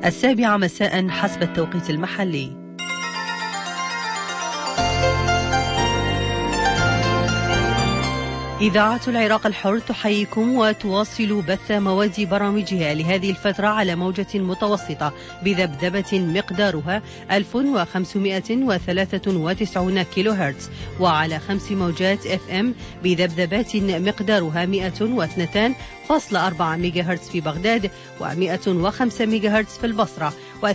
7 مساء حسب التوقيت المحلي. إذاعة العراق الحر تحييكم وتواصل بث مواد برامجها لهذه الفترة على موجة متوسطة بذبذبة مقدارها 1593 كيلو هرتز، وعلى 5 موجات FM بذبذبات مقدارها 102.4 ميجا هرتز في بغداد، و105 ميجا هرتز في البصرة، و88.4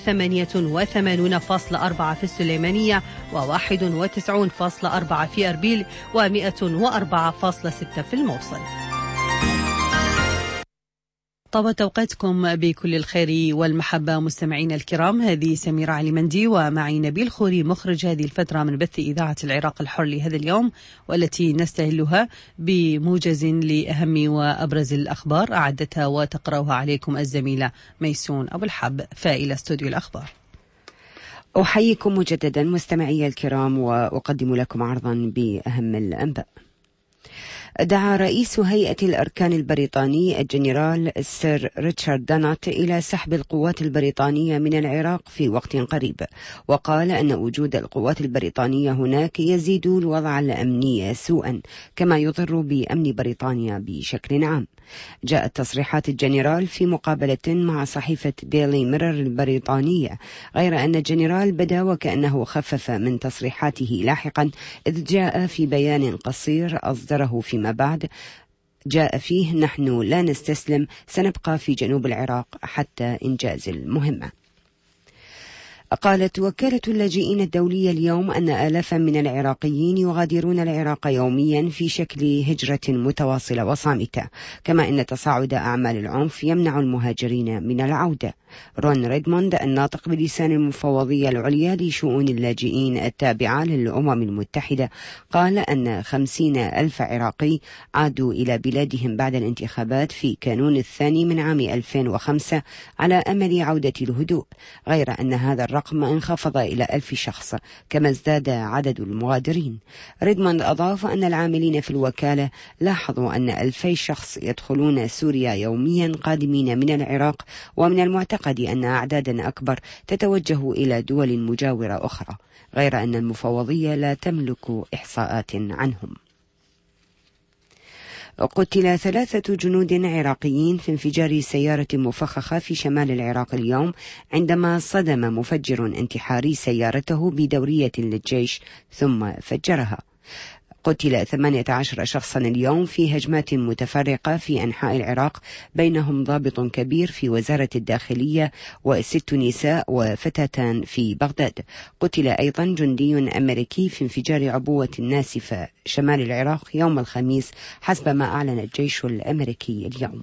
في السليمانية، و91.4 في أربيل، و104.6 في الموصل. طابت أوقاتكم بكل الخير والمحبة مستمعين الكرام. هذه سميرة علي مندي ومعي نبيل خوري مخرج هذه الفترة من بث إذاعة العراق الحر لهذا اليوم، والتي نستهلها بموجز لأهم وأبرز الأخبار أعدتها وتقرأها عليكم الزميلة ميسون أبو الحب فإلى استوديو الأخبار. أحييكم مجددا مستمعي الكرام وأقدم لكم عرضا بأهم الأنباء. دعا رئيس هيئة الأركان البريطاني الجنرال سير ريتشارد دانات إلى سحب القوات البريطانية من العراق في وقت قريب، وقال أن وجود القوات البريطانية هناك يزيد الوضع الأمني سوءا، كما يضر بأمن بريطانيا بشكل عام. جاءت تصريحات الجنرال في مقابلة مع صحيفة ديلي ميرور البريطانية، غير أن الجنرال بدا وكأنه خفف من تصريحاته لاحقا، إذ جاء في بيان قصير أصدره فيما بعد جاء فيه: نحن لا نستسلم، سنبقى في جنوب العراق حتى إنجاز المهمة. قالت وكالة اللاجئين الدولية اليوم أن آلافا من العراقيين يغادرون العراق يوميا في شكل هجرة متواصلة وصامتة، كما أن تصاعد أعمال العنف يمنع المهاجرين من العودة. رون ريدموند الناطق بلسان المفوضية العليا لشؤون اللاجئين التابعة للأمم المتحدة قال أن 50,000 عراقي عادوا إلى بلادهم بعد الانتخابات في كانون الثاني من عام 2005 على أمل عودة الهدوء، غير أن هذا الرقم انخفض إلى 1000 شخص، كما ازداد عدد المغادرين. ريدموند أضاف أن العاملين في الوكالة لاحظوا أن 2000 شخص يدخلون سوريا يوميا قادمين من العراق، ومن المعتقد أن أعدادا أكبر تتوجه إلى دول مجاورة أخرى، غير أن المفوضية لا تملك إحصاءات عنهم. قتل 3 جنود عراقيين في انفجار سيارة مفخخة في شمال العراق اليوم، عندما صدم مفجر انتحاري سيارته بدورية للجيش ثم فجرها. قتل 18 شخصا اليوم في هجمات متفرقة في أنحاء العراق، بينهم ضابط كبير في وزارة الداخلية و6 نساء وفتاتان في بغداد. قتل أيضا جندي أمريكي في انفجار عبوة ناسفة شمال العراق يوم الخميس، حسب ما أعلن الجيش الأمريكي اليوم.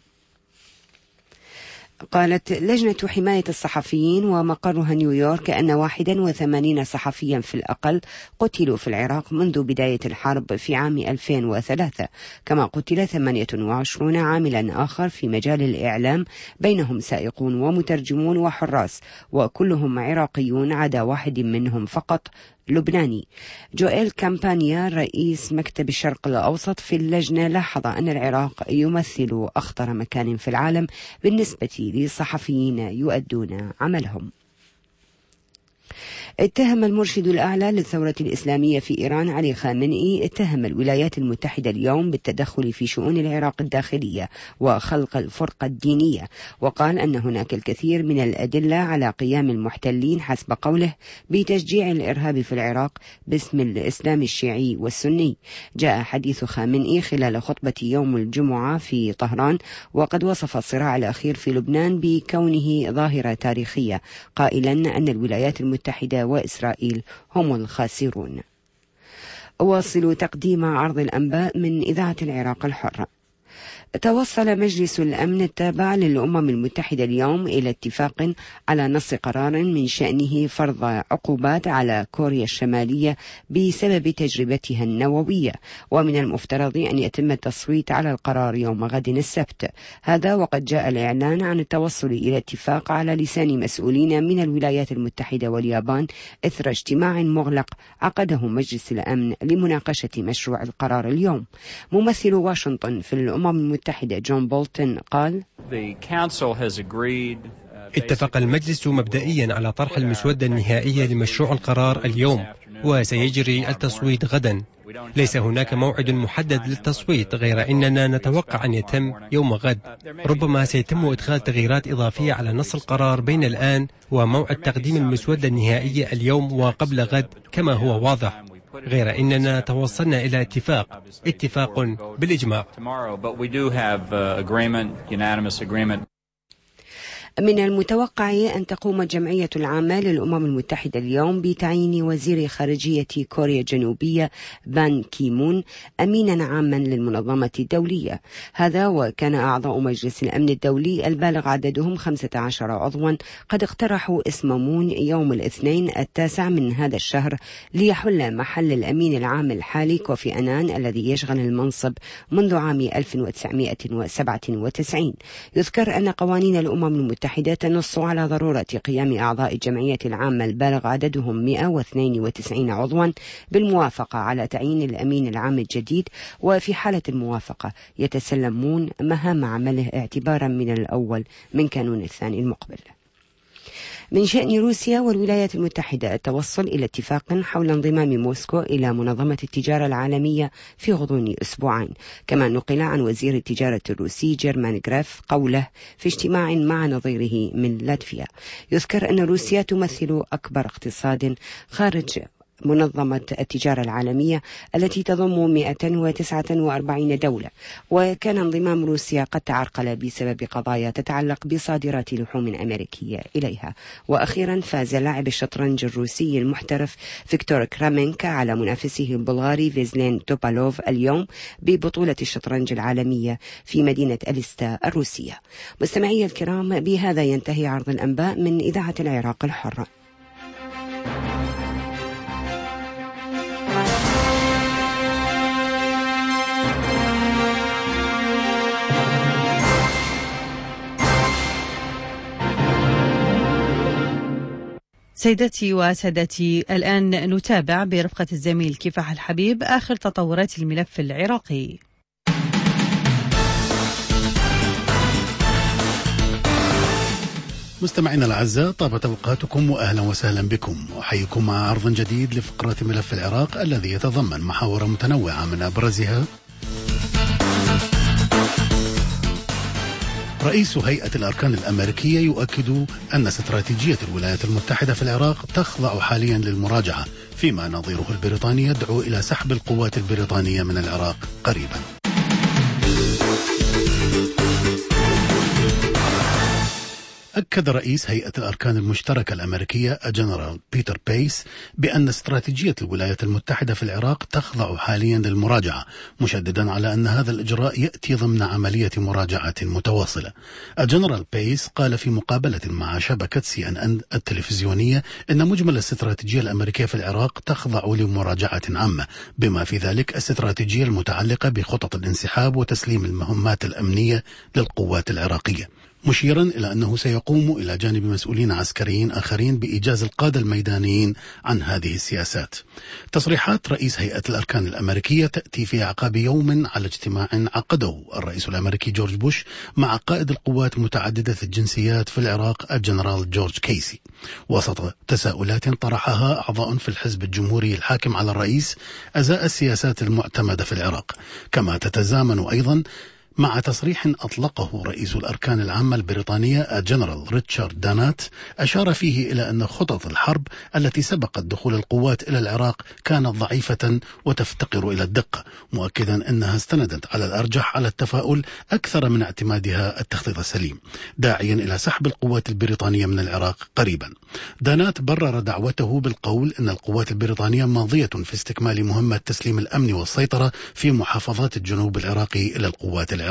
قالت لجنة حماية الصحفيين ومقرها نيويورك أن 81 صحفيا في الأقل قتلوا في العراق منذ بداية الحرب في عام 2003، كما قتل 28 عاملا آخر في مجال الإعلام، بينهم سائقون ومترجمون وحراس، وكلهم عراقيون عدا واحد منهم فقط لبناني. جوئيل كامبانيا رئيس مكتب الشرق الأوسط في اللجنة لاحظ أن العراق يمثل أخطر مكان في العالم بالنسبة لصحفيين يؤدون عملهم. اتهم المرشد الأعلى للثورة الإسلامية في إيران علي خامنئي الولايات المتحدة اليوم بالتدخل في شؤون العراق الداخلية وخلق الفرقة الدينية، وقال أن هناك الكثير من الأدلة على قيام المحتلين حسب قوله بتشجيع الإرهاب في العراق باسم الإسلام الشيعي والسني. جاء حديث خامنئي خلال خطبة يوم الجمعة في طهران، وقد وصف الصراع الأخير في لبنان بكونه ظاهرة تاريخية، قائلا أن الولايات المتحدة وإسرائيل هم الخاسرون. أواصل تقديم عرض الأنباء من إذاعة العراق الحر. توصل مجلس الأمن التابع للأمم المتحدة اليوم إلى اتفاق على نص قرار من شأنه فرض عقوبات على كوريا الشمالية بسبب تجربتها النووية، ومن المفترض أن يتم التصويت على القرار يوم غد السبت. هذا وقد جاء الإعلان عن التوصل إلى اتفاق على لسان مسؤولين من الولايات المتحدة واليابان إثر اجتماع مغلق عقده مجلس الأمن لمناقشة مشروع القرار اليوم. ممثل واشنطن في الأمم المتحدة جون بولتون قال: The Council has agreed اتفق المجلس مبدئيا على طرح المسودة النهائية لمشروع القرار اليوم، وسيجري التصويت غدا. ليس هناك موعد محدد للتصويت، غير أننا نتوقع أن يتم يوم غد. ربما سيتم إدخال تغييرات إضافية على نص القرار بين الآن وموعد تقديم المسودة النهائية اليوم وقبل غد كما هو واضح، غير أننا توصلنا إلى اتفاق بالإجماع. من المتوقع أن تقوم الجمعية العامة للأمم المتحدة اليوم بتعيين وزير خارجية كوريا الجنوبية بان كيمون أمينا عاما للمنظمة الدولية. هذا وكان أعضاء مجلس الأمن الدولي البالغ عددهم 15 عضوا قد اقترحوا اسم مون يوم الاثنين 9 من هذا الشهر ليحل محل الأمين العام الحالي كوفي أنان الذي يشغل المنصب منذ عام 1997. يذكر أن قوانين الأمم المتحدة تنص على ضرورة قيام أعضاء الجمعية العامة البالغ عددهم 192 عضوا بالموافقة على تعيين الأمين العام الجديد، وفي حالة الموافقة يتسلمون مهام عمله اعتبارا من الأول من كانون الثاني المقبل. من شأن روسيا والولايات المتحدة التوصل إلى اتفاق حول انضمام موسكو إلى منظمة التجارة العالمية في غضون أسبوعين. كما نقل عن وزير التجارة الروسي جيرمان غراف قوله في اجتماع مع نظيره من لاتفيا. يذكر أن روسيا تمثل أكبر اقتصاد خارج منظمة التجارة العالمية التي تضم 149 دولة، وكان انضمام روسيا قد تعرقل بسبب قضايا تتعلق بصادرات لحوم أمريكية إليها. وأخيرا فاز لاعب الشطرنج الروسي المحترف فيكتور كرامينكا على منافسه البلغاري فيزلين توبالوف اليوم ببطولة الشطرنج العالمية في مدينة أليستا الروسية. مستمعي الكرام، بهذا ينتهي عرض الأنباء من إذاعة العراق الحرة. سيدتي وسادتي، الآن نتابع برفقة الزميل كفاح الحبيب آخر تطورات الملف العراقي. مستمعينا الأعزاء، طابت أوقاتكم وأهلا وسهلا بكم، وأحييكم مع عرض جديد لفقرة ملف العراق الذي يتضمن محاور متنوعة من أبرزها: رئيس هيئة الأركان الأمريكية يؤكد أن استراتيجية الولايات المتحدة في العراق تخضع حاليا للمراجعة، فيما نظيره البريطاني يدعو إلى سحب القوات البريطانية من العراق قريبا. أكد رئيس هيئة الأركان المشتركة الأمريكية الجنرال بيتر بيس بأن استراتيجية الولايات المتحدة في العراق تخضع حاليا للمراجعة، مشددا على أن هذا الإجراء يأتي ضمن عملية مراجعة متواصلة. الجنرال بيس قال في مقابلة مع شبكة CNN التلفزيونية أن مجمل الاستراتيجية الأمريكية في العراق تخضع لمراجعة عامة، بما في ذلك الاستراتيجية المتعلقة بخطط الانسحاب وتسليم المهمات الأمنية للقوات العراقية، مشيرا إلى أنه سيقوم إلى جانب مسؤولين عسكريين آخرين بإيجاز القادة الميدانيين عن هذه السياسات. تصريحات رئيس هيئة الأركان الأمريكية تأتي في أعقاب يوم على اجتماع عقده الرئيس الأمريكي جورج بوش مع قائد القوات متعددة الجنسيات في العراق الجنرال جورج كيسي، وسط تساؤلات طرحها أعضاء في الحزب الجمهوري الحاكم على الرئيس أزاء السياسات المعتمدة في العراق، كما تتزامن أيضا مع تصريح أطلقه رئيس الأركان العامة البريطانية الجنرال ريتشارد دانات، أشار فيه إلى أن خطط الحرب التي سبقت دخول القوات إلى العراق كانت ضعيفة وتفتقر إلى الدقة، مؤكدا أنها استندت على الأرجح على التفاؤل أكثر من اعتمادها التخطيط السليم، داعيا إلى سحب القوات البريطانية من العراق قريبا. دانات برر دعوته بالقول أن القوات البريطانية ماضية في استكمال مهمة تسليم الأمن والسيطرة في محافظات الجنوب العراقي إلى القوات العراقية.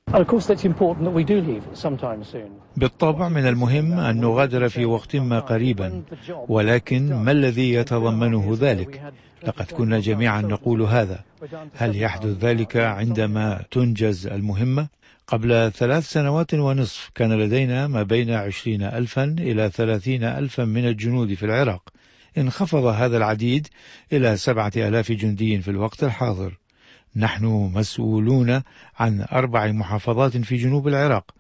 بالطبع من المهم أن نغادر في وقت ما قريبا، ولكن ما الذي يتضمنه ذلك؟ لقد كنا جميعا نقول هذا. هل يحدث ذلك عندما تنجز المهمة؟ قبل 3 سنوات ونصف كان لدينا ما بين 20,000 إلى 30,000 من الجنود في العراق. انخفض هذا العديد إلى 7,000 جندي في الوقت الحاضر. نحن مسؤولون عن 4 محافظات في جنوب العراق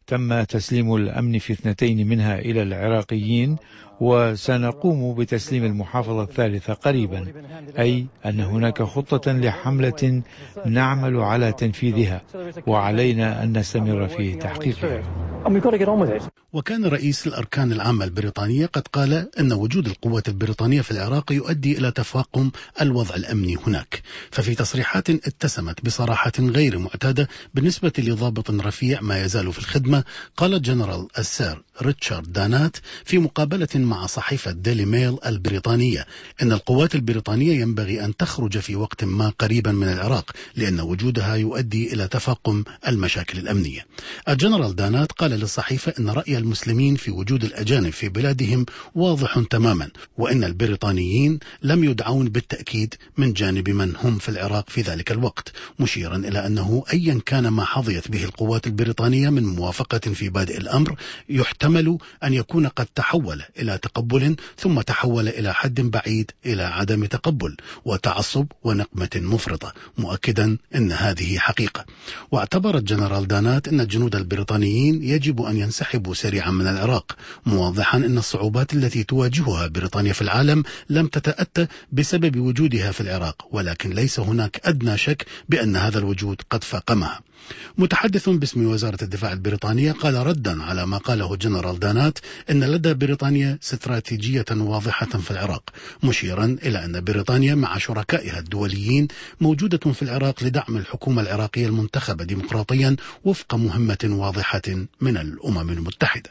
تم تسليم الأمن في 2 منها إلى العراقيين، وسنقوم بتسليم المحافظة الثالثة قريبا، أي أن هناك خطة لحملة نعمل على تنفيذها، وعلينا أن نستمر في تحقيقها. وكان رئيس الأركان العامة البريطانية قد قال أن وجود القوات البريطانية في العراق يؤدي إلى تفاقم الوضع الأمني هناك. ففي تصريحات اتسمت بصراحة غير معتادة بالنسبة لضابط رفيع ما يزال في الخدمة، قال الجنرال السير ريتشارد دانات في مقابلة مع صحيفة ديلي ميل البريطانية أن القوات البريطانية ينبغي أن تخرج في وقت ما قريبا من العراق، لأن وجودها يؤدي إلى تفاقم المشاكل الأمنية. الجنرال دانات قال للصحيفة أن رأي المسلمين في وجود الأجانب في بلادهم واضح تماما، وأن البريطانيين لم يدعون بالتأكيد من جانب من هم في العراق في ذلك الوقت، مشيرا إلى أنه أيا كان ما حظيت به القوات البريطانية من موافقة في بادئ الأمر، يحتمل أن يكون قد تحول إلى تقبل، ثم تحول إلى حد بعيد إلى عدم تقبل وتعصب ونقمة مفرطة، مؤكدا أن هذه حقيقة. واعتبر الجنرال دانات أن الجنود البريطانيين يجب أن ينسحبوا سريعا من العراق، موضحا أن الصعوبات التي تواجهها بريطانيا في العالم لم تتأتى بسبب وجودها في العراق، ولكن ليس هناك أدنى شك بأن هذا الوجود قد فاقمها. متحدث باسم وزارة الدفاع البريطانية قال ردا على ما قاله الجنرال دانات أن لدى بريطانيا استراتيجية واضحة في العراق، مشيرا إلى أن بريطانيا مع شركائها الدوليين موجودة في العراق لدعم الحكومة العراقية المنتخبة ديمقراطيا وفق مهمة واضحة من الأمم المتحدة.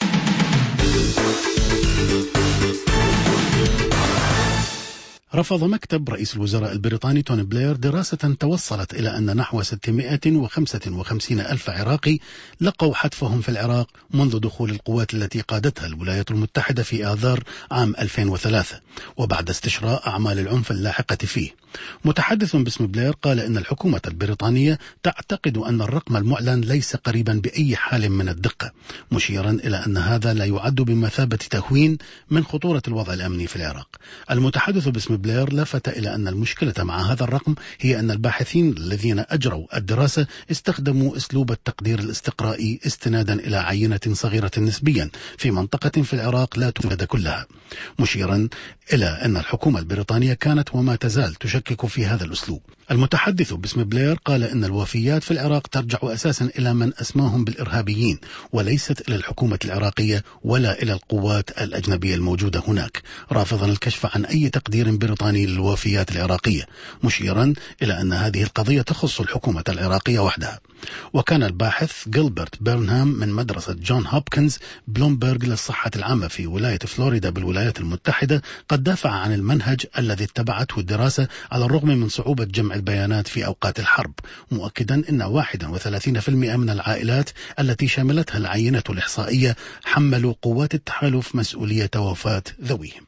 رفض مكتب رئيس الوزراء البريطاني توني بلير دراسة توصلت إلى أن نحو 655 ألف عراقي لقوا حتفهم في العراق منذ دخول القوات التي قادتها الولايات المتحدة في آذار عام 2003 وبعد استشراء أعمال العنف اللاحقة فيه. متحدث باسم بلير قال إن الحكومة البريطانية تعتقد أن الرقم المعلن ليس قريبا بأي حال من الدقة، مشيرا إلى أن هذا لا يعد بمثابة تهوين من خطورة الوضع الأمني في العراق. المتحدث باسم بلير لفت إلى أن المشكلة مع هذا الرقم هي أن الباحثين الذين أجروا الدراسة استخدموا أسلوب التقدير الاستقرائي استنادا إلى عينة صغيرة نسبيا في منطقة في العراق لا تفيد كلها، مشيرا إلى أن الحكومة البريطانية كانت وما تزال تشكك في هذا الأسلوب. المتحدث باسم بلير قال إن الوفيات في العراق ترجع أساسا إلى من أسماهم بالإرهابيين وليست إلى الحكومة العراقية ولا إلى القوات الأجنبية الموجودة هناك، رافضا الكشف عن أي تقدير بريطاني للوفيات العراقية، مشيرا إلى أن هذه القضية تخص الحكومة العراقية وحدها. وكان الباحث جيلبرت بيرنهام من مدرسة جون هوبكنز بلومبرغ للصحة العامة في ولاية فلوريدا بالولايات المتحدة قد دافع عن المنهج الذي اتبعته الدراسة على الرغم من صعوبة جمع البيانات في أوقات الحرب، مؤكدا أن 31% من العائلات التي شملتها العينة الإحصائية حملوا قوات التحالف مسؤولية وفاة ذويهم.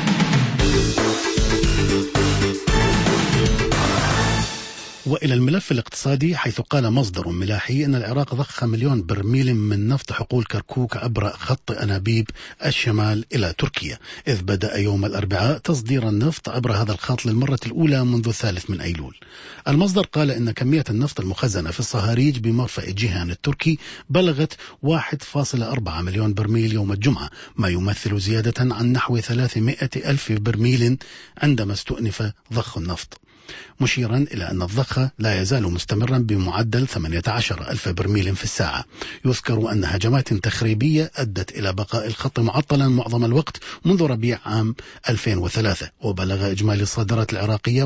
وإلى الملف الاقتصادي، حيث قال مصدر ملاحي أن العراق ضخ 1,000,000 برميل من نفط حقول كركوك عبر خط أنابيب الشمال إلى تركيا، إذ بدأ يوم الأربعاء تصدير النفط عبر هذا الخط للمرة الأولى منذ 3 من أيلول. المصدر قال إن كمية النفط المخزنة في الصهاريج بمرفأ جيهان التركي بلغت 1.4 مليون برميل يوم الجمعة، ما يمثل زيادة عن نحو 300,000 برميل عندما استؤنف ضخ النفط، مشيرا إلى أن الضخ لا يزال مستمرا بمعدل 18,000 برميل في الساعة. يذكر أن هجمات تخريبية أدت إلى بقاء الخط معطلا معظم الوقت منذ ربيع عام 2003، وبلغ إجمالي الصادرات العراقية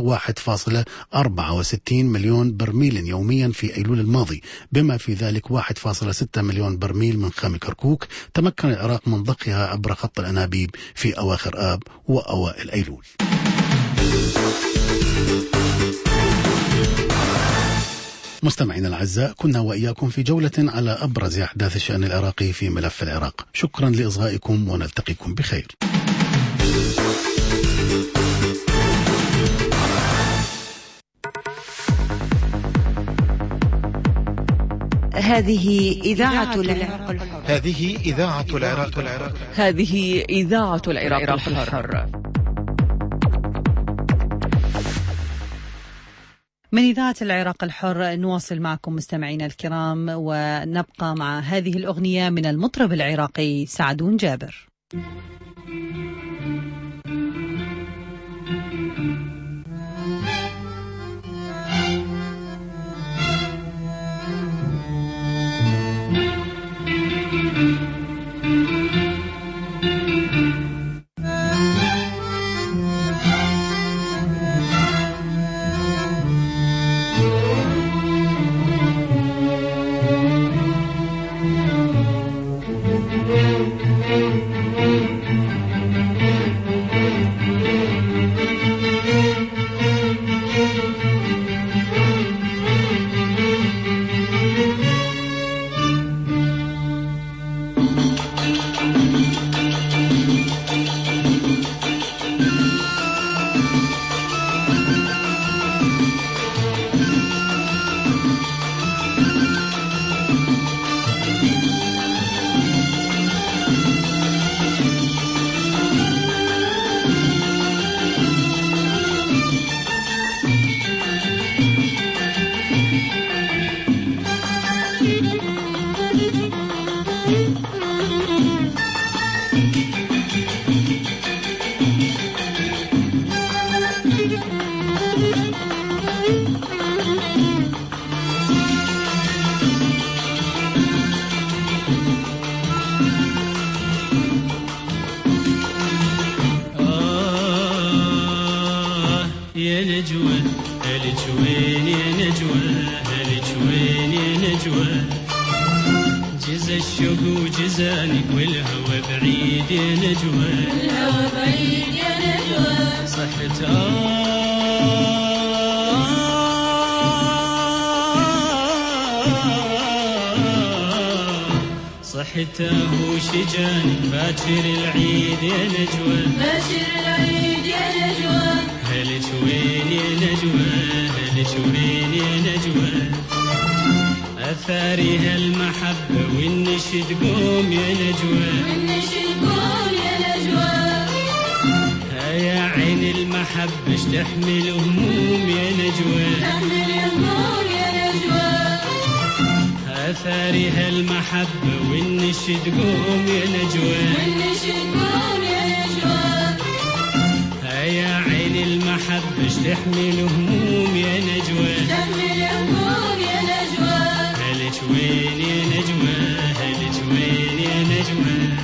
1.64 مليون برميل يوميا في أيلول الماضي، بما في ذلك 1.6 مليون برميل من خام كركوك تمكن العراق من ضخها عبر خط الأنابيب في أواخر آب وأوائل أيلول. مستمعينا الأعزاء، كنا وإياكم في جولة على أبرز أحداث الشأن العراقي في ملف العراق. شكرا لإصغائكم ونلتقيكم بخير. هذه إذاعة العراق الحر. هذه إذاعة العراق الحر. هذه إذاعة العراق الحر. من إذاعة العراق الحر نواصل معكم مستمعينا الكرام، ونبقى مع هذه الأغنية من المطرب العراقي سعدون جابر. صحته شجاني باكر العيد يا نجوى، باكر العيد يا نجوى، هلك وين يا نجوى، هلك وين يا نجوى، أثاري هالمحبة والنشد قوم يا نجوى، والنشد قوم يا نجوى، يا عين المحبة تحمل هموم يا نجوى، تحمل هموم يا نجوى، أثاري هالمحبة والنشد قوم يا نجوى، والنشد قوم يا نجوى، يا عين المحبة تحمل هموم يا نجوى، تحمل هموم يا نجوى، هلك وين يا نجوى، هلك وين يا نجوى.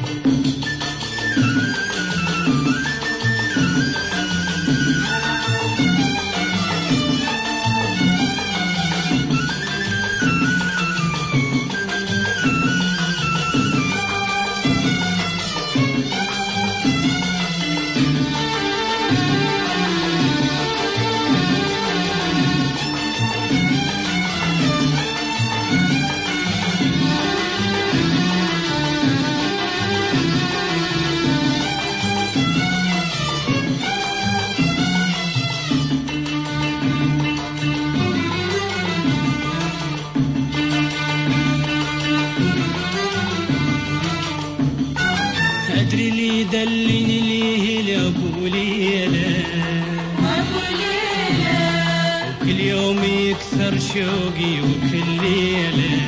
أدري اللي دلني ليه لأبو ليلة، أبو ليلة، وكل يوم يكثر شوقي وكل ليلة،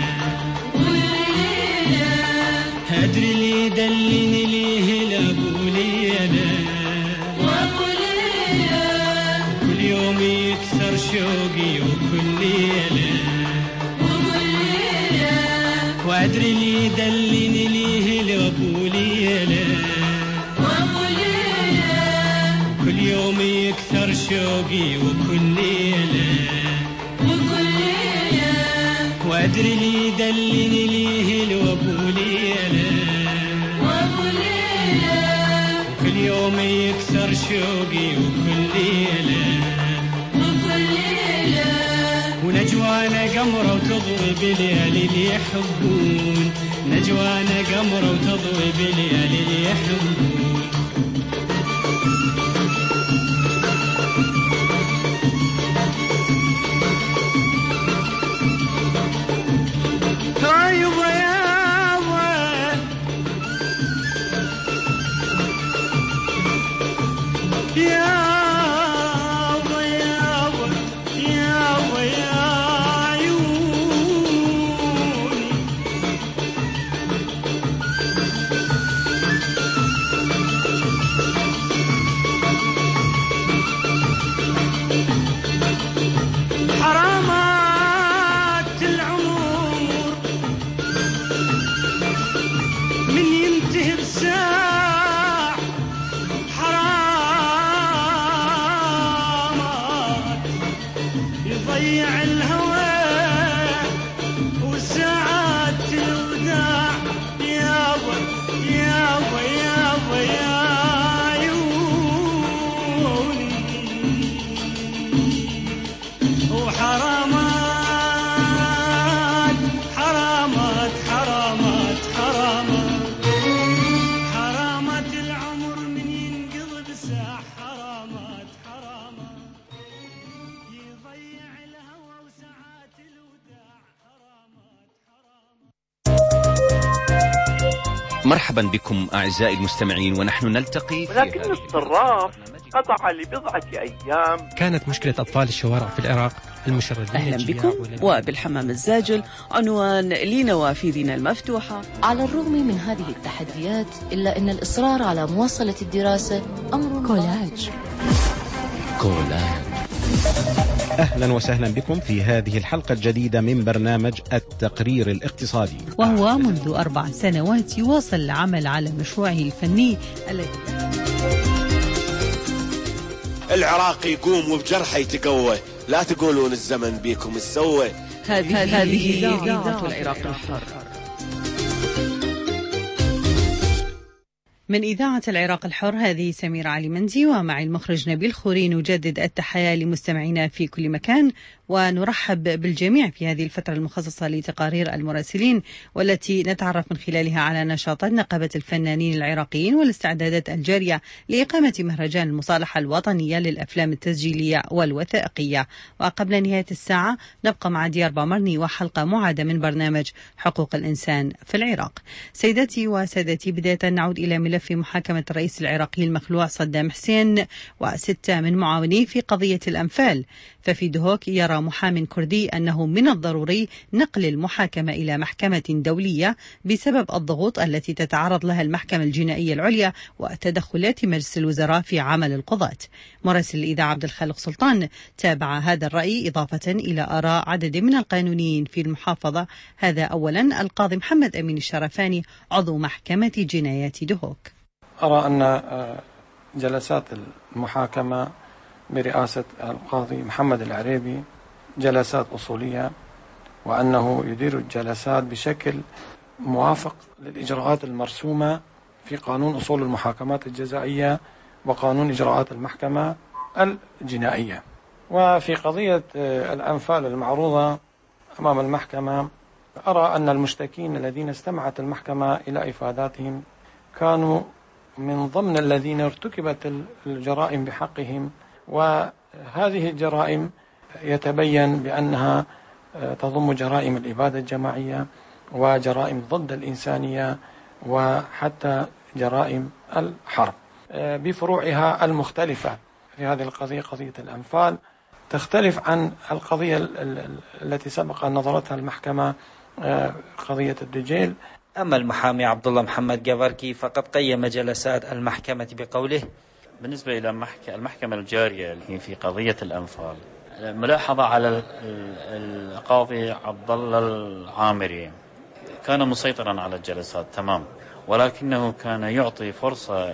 وليلة، أدري اللي دلني ليه لأبو ليلة، وأبو ليلة، وكل يوم يكثر شوقي وكل ليلة، وكل ليلة، وأدري اللي دلني ليه لأبو ليلة، وأبو ليلة، كل يوم يكثر شوقي وكل ليلة، وكل ليلة، وأدري اللي دلني ليه لأبو ليلة، وأبو ليلة، وكل يوم يكثر شوقي وكل ليلة، وكل ليلة، ونجوانا قمرة وتضوي بليالي اللي يحبون، نجوانا قمرة وتضوي بليالي اللي يحبون. يا مرحبا بكم أعزائي المستمعين، ونحن نلتقي ولكن الصراف قطع لبضعة أيام. كانت مشكلة أطفال الشوارع في العراق المشردين. أهلا بكم وبالحمام الزاجل، عنوان لنوافذنا المفتوحة. على الرغم من هذه التحديات إلا أن الإصرار على مواصلة الدراسة أمر كولاج. أهلا وسهلا بكم في هذه الحلقة الجديدة من برنامج التقرير الاقتصادي، وهو منذ 4 سنوات يواصل العمل على مشروعه الفني الذي العراق يقوم وبجرحه يتقوى، لا تقولون الزمن بيكم السوى. هذه إذاعة العراق الحر. من إذاعة العراق الحر، هذه سميرة علي-مندي، ومع المخرج نبيل خوري. نجدد التحية لمستمعينا في كل مكان، ونرحب بالجميع في هذه الفترة المخصصة لتقارير المراسلين، والتي نتعرف من خلالها على نشاطات نقابة الفنانين العراقيين والاستعدادات الجارية لإقامة مهرجان المصالحة الوطنية للأفلام التسجيلية والوثائقية. وقبل نهاية الساعة نبقى مع ديار بامرني وحلقة معادة من برنامج حقوق الإنسان في العراق. سيداتي وسادتي، بداية نعود إلى ملف محاكمة الرئيس العراقي المخلوع صدام حسين و6 من معاونيه في قضية الأنفال. ففي دهوك يرى محام كردي أنه من الضروري نقل المحاكمة إلى محكمة دولية بسبب الضغوط التي تتعرض لها المحكمة الجنائية العليا وتدخلات مجلس الوزراء في عمل القضاة. مراسل الإذاعة عبد الخالق سلطان تابع هذا الرأي، إضافة إلى آراء عدد من القانونيين في المحافظة. هذا أولا القاضي محمد أمين الشرفاني عضو محكمة جنايات دهوك. أرى أن جلسات المحاكمة برئاسة القاضي محمد العريبي جلسات أصولية، وأنه يدير الجلسات بشكل موافق للإجراءات المرسومة في قانون أصول المحاكمات الجزائية وقانون إجراءات المحكمة الجنائية. وفي قضية الأنفال المعروضة أمام المحكمة، أرى أن المشتكين الذين استمعت المحكمة إلى إفاداتهم كانوا من ضمن الذين ارتكبت الجرائم بحقهم، وهذه الجرائم يتبين بأنها تضم جرائم الإبادة الجماعية وجرائم ضد الإنسانية وحتى جرائم الحرب بفروعها المختلفة. في هذه القضية، قضية الأنفال، تختلف عن القضية التي سبق أن نظرتها المحكمة، قضية الدجيل. أما المحامي عبد الله محمد جافركي فقد قيم جلسات المحكمة بقوله: بالنسبة إلى المحكمة الجارية اللي هي في قضية الأنفال، ملاحظة على القاضي عبد الله العامري، كان مسيطرا على الجلسات تمام، ولكنه كان يعطي فرصة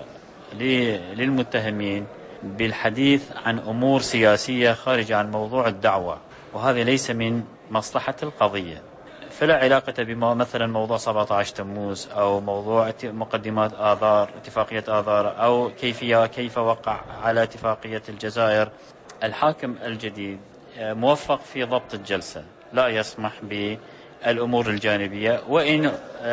للمتهمين بالحديث عن أمور سياسية خارجة عن موضوع الدعوة، وهذا ليس من مصلحة القضية. فلا علاقة مثلا موضوع 17 تموز أو موضوع مقدمات آذار، اتفاقية آذار، أو كيف وقع على اتفاقية الجزائر. الحاكم الجديد موفق في ضبط الجلسة، لا يسمح بالأمور الجانبية، وإن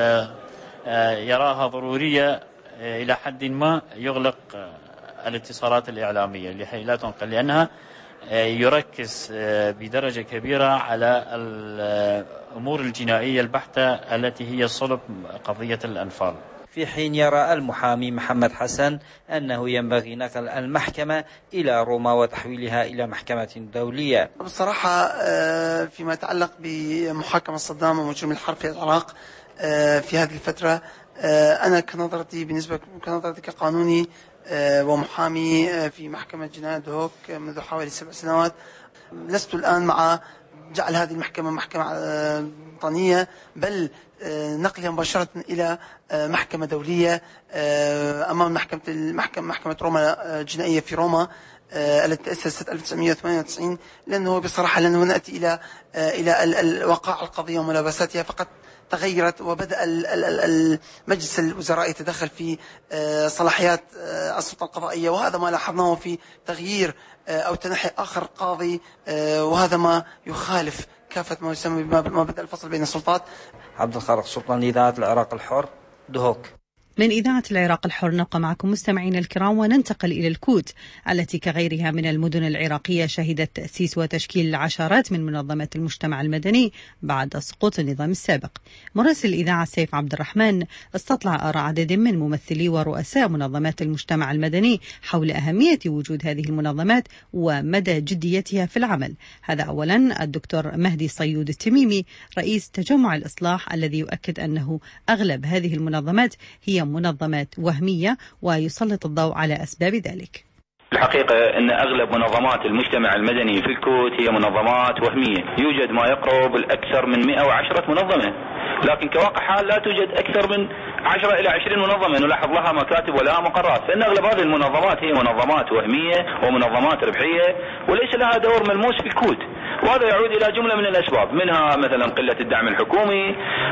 يراها ضرورية إلى حد ما يغلق الاتصالات الإعلامية لكي لا تنقل، لأنها يركز بدرجة كبيرة على الأمور الجنائية البحتة التي هي صلب قضية الأنفال. في حين يرى المحامي محمد حسن أنه ينبغي نقل المحكمة إلى روما وتحويلها إلى محكمة دولية. بصراحة فيما يتعلق بمحاكمة صدام ومجرم الحرب في العراق في هذه الفترة، أنا كنظرتي كقانوني ومحامي في محكمة جناية دهوك منذ حوالي 7 سنوات، لست الآن مع جعل هذه المحكمة محكمة وطنية، بل نقلها مباشرة إلى محكمة دولية أمام محكمة روما الجنائية في روما التي تأسست 1998. لأنه بصراحة نأتي إلى وقاع القضية وملابساتها، فقط تغيرت وبدأ مجلس الوزراء يتدخل في صلاحيات السلطة القضائية، وهذا ما لاحظناه في تغيير أو تنحي آخر قاضي، وهذا ما يخالف كافة ما يسمى بمبدأ الفصل بين السلطات. عبد الخالق سلطان، إذاعة العراق الحر، دهوك. من إذاعة العراق الحر نبقى معكم مستمعين الكرام وننتقل إلى الكوت التي كغيرها من المدن العراقية شهدت تأسيس وتشكيل العشرات من منظمات المجتمع المدني بعد سقوط النظام السابق. مراسل الإذاعة سيف عبد الرحمن استطلع آراء عدد من ممثلي ورؤساء منظمات المجتمع المدني حول أهمية وجود هذه المنظمات ومدى جديتها في العمل. هذا أولا الدكتور مهدي صيود التميمي رئيس تجمع الإصلاح الذي يؤكد أنه أغلب هذه المنظمات هي منظمات وهمية ويسلط الضوء على أسباب ذلك. الحقيقة أن أغلب منظمات المجتمع المدني في الكوت هي منظمات وهمية، يوجد ما يقرب الأكثر من 110 منظمة، لكن كواقع حال لا توجد أكثر من 10 إلى 20 منظمة نلاحظ لها مكاتب ولها مقرات، فإن أغلب هذه المنظمات هي منظمات وهمية ومنظمات ربحية وليس لها دور ملموس في الكوت، وهذا يعود إلى جملة من الأسباب، منها مثلا قلة الدعم الحكومي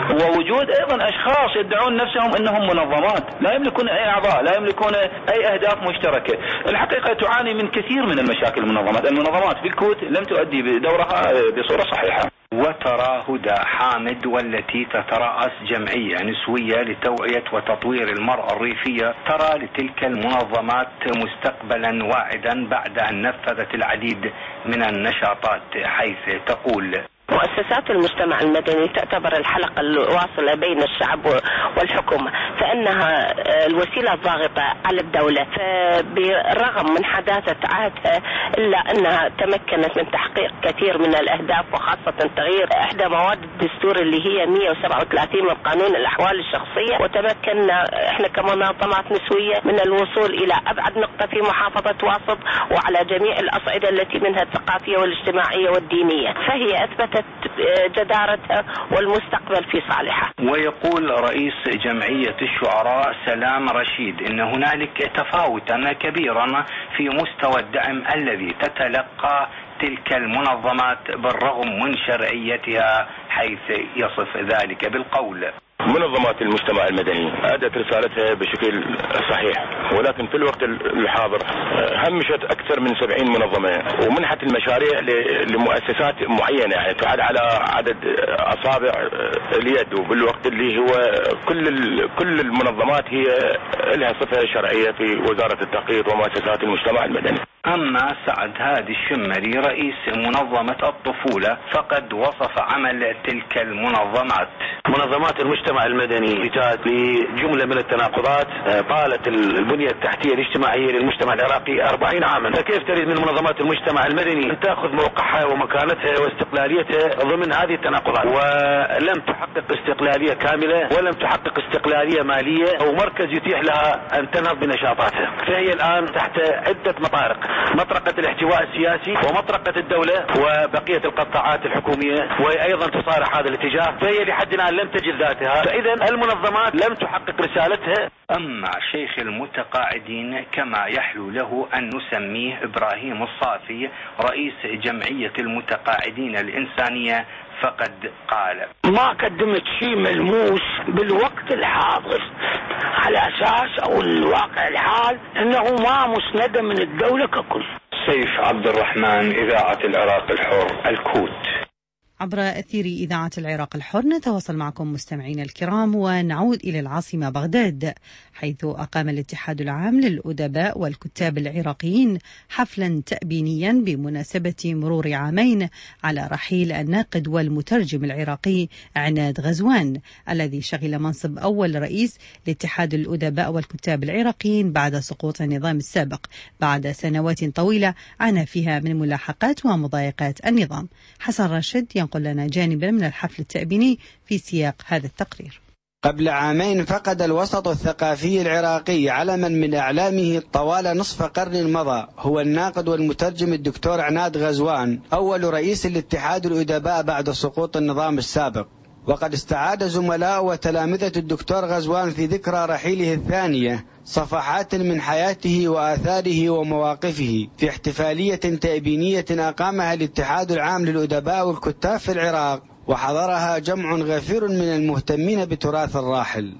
ووجود أيضا أشخاص يدعون نفسهم أنهم منظمات لا يملكون أي أعضاء، لا يملكون أي أهداف مشتركة. الحقيقة تعاني من كثير من المشاكل المنظمات في الكوت لم تؤدي بدورها بصورة صحيحة. وترى هدى حامد والتي تترأس جمعية نسوية لتوعية وتطوير المرأة الريفية ترى لتلك المنظمات مستقبلا واعدا بعد أن نفذت العديد من النشاطات، حيث تقول: مؤسسات المجتمع المدني تعتبر الحلقة الواصلة بين الشعب والحكومة، فإنها الوسيلة الضاغطة على الدولة، فبالرغم من حداثة عهدها إلا أنها تمكنت من تحقيق كثير من الأهداف، وخاصة تغيير إحدى مواد الدستور اللي هي 137 من قانون الأحوال الشخصية، وتمكنا إحنا كمنظمات نسوية من الوصول إلى أبعد نقطة في محافظة واسط وعلى جميع الأصعدة التي منها الثقافية والاجتماعية والدينية، فهي أثبتت جدارتها والمستقبل في صالحها. ويقول رئيس جمعية الشعراء سلام رشيد إن هنالك تفاوتا كبيرا في مستوى الدعم الذي تتلقى تلك المنظمات بالرغم من شرعيتها، حيث يصف ذلك بالقول: منظمات المجتمع المدني أدت رسالتها بشكل صحيح، ولكن في الوقت الحاضر همشت أكثر من 70 منظمة ومنحت المشاريع لمؤسسات معينة، يعني تعد على عدد أصابع اليد، وبالوقت اللي هو كل المنظمات هي لها صفة شرعية في وزارة التخطيط ومؤسسات المجتمع المدني. أما سعد هادي الشمري رئيس منظمة الطفولة فقد وصف عمل تلك المنظمات: منظمات المجتمع المدني جاءت لجملة من التناقضات، طالت البنية التحتية الاجتماعية للمجتمع العراقي 40 عاما، فكيف تريد من منظمات المجتمع المدني أن تأخذ موقعها ومكانتها واستقلاليتها ضمن هذه التناقضات؟ ولم تحقق استقلالية كاملة ولم تحقق استقلالية مالية أو مركز يتيح لها أن تنهض بنشاطاتها، فهي الآن تحت عدة مطارق: مطرقة الاحتواء السياسي ومطرقة الدولة وبقية القطاعات الحكومية، وأيضا تصارح هذا الاتجاه، فهي لحد الآن لم تجد ذاتها، فإذا المنظمات لم تحقق رسالتها. أما شيخ المتقاعدين كما يحلو له أن نسميه إبراهيم الصافي رئيس جمعية المتقاعدين الإنسانية فقد قال: ما قدمت شيء ملموس بالوقت الحاضر على أساس أو الواقع الحال أنه ما مسندة من الدولة ككل. سيف عبد الرحمن، إذاعة العراق الحر، الكوت. عبر أثير إذاعة العراق الحر نتواصل معكم مستمعين الكرام ونعود إلى العاصمة بغداد، حيث أقام الاتحاد العام للأدباء والكتاب العراقيين حفلا تأبينيا بمناسبة مرور عامين على رحيل الناقد والمترجم العراقي عناد غزوان الذي شغل منصب أول رئيس لاتحاد الأدباء والكتاب العراقيين بعد سقوط النظام السابق بعد سنوات طويلة عانى فيها من ملاحقات ومضايقات النظام. حسن راشد ينقل لنا جانبا من الحفل التأبيني في سياق هذا التقرير. قبل عامين فقد الوسط الثقافي العراقي علما من أعلامه طوال نصف قرن مضى، هو الناقد والمترجم الدكتور عناد غزوان أول رئيس لاتحاد الأدباء بعد سقوط النظام السابق. وقد استعاد زملاء وتلامذة الدكتور غزوان في ذكرى رحيله الثانية صفحات من حياته وآثاره ومواقفه في احتفالية تأبينية أقامها الاتحاد العام للأدباء والكتاب في العراق، وحضرها جمع غفير من المهتمين بتراث الراحل.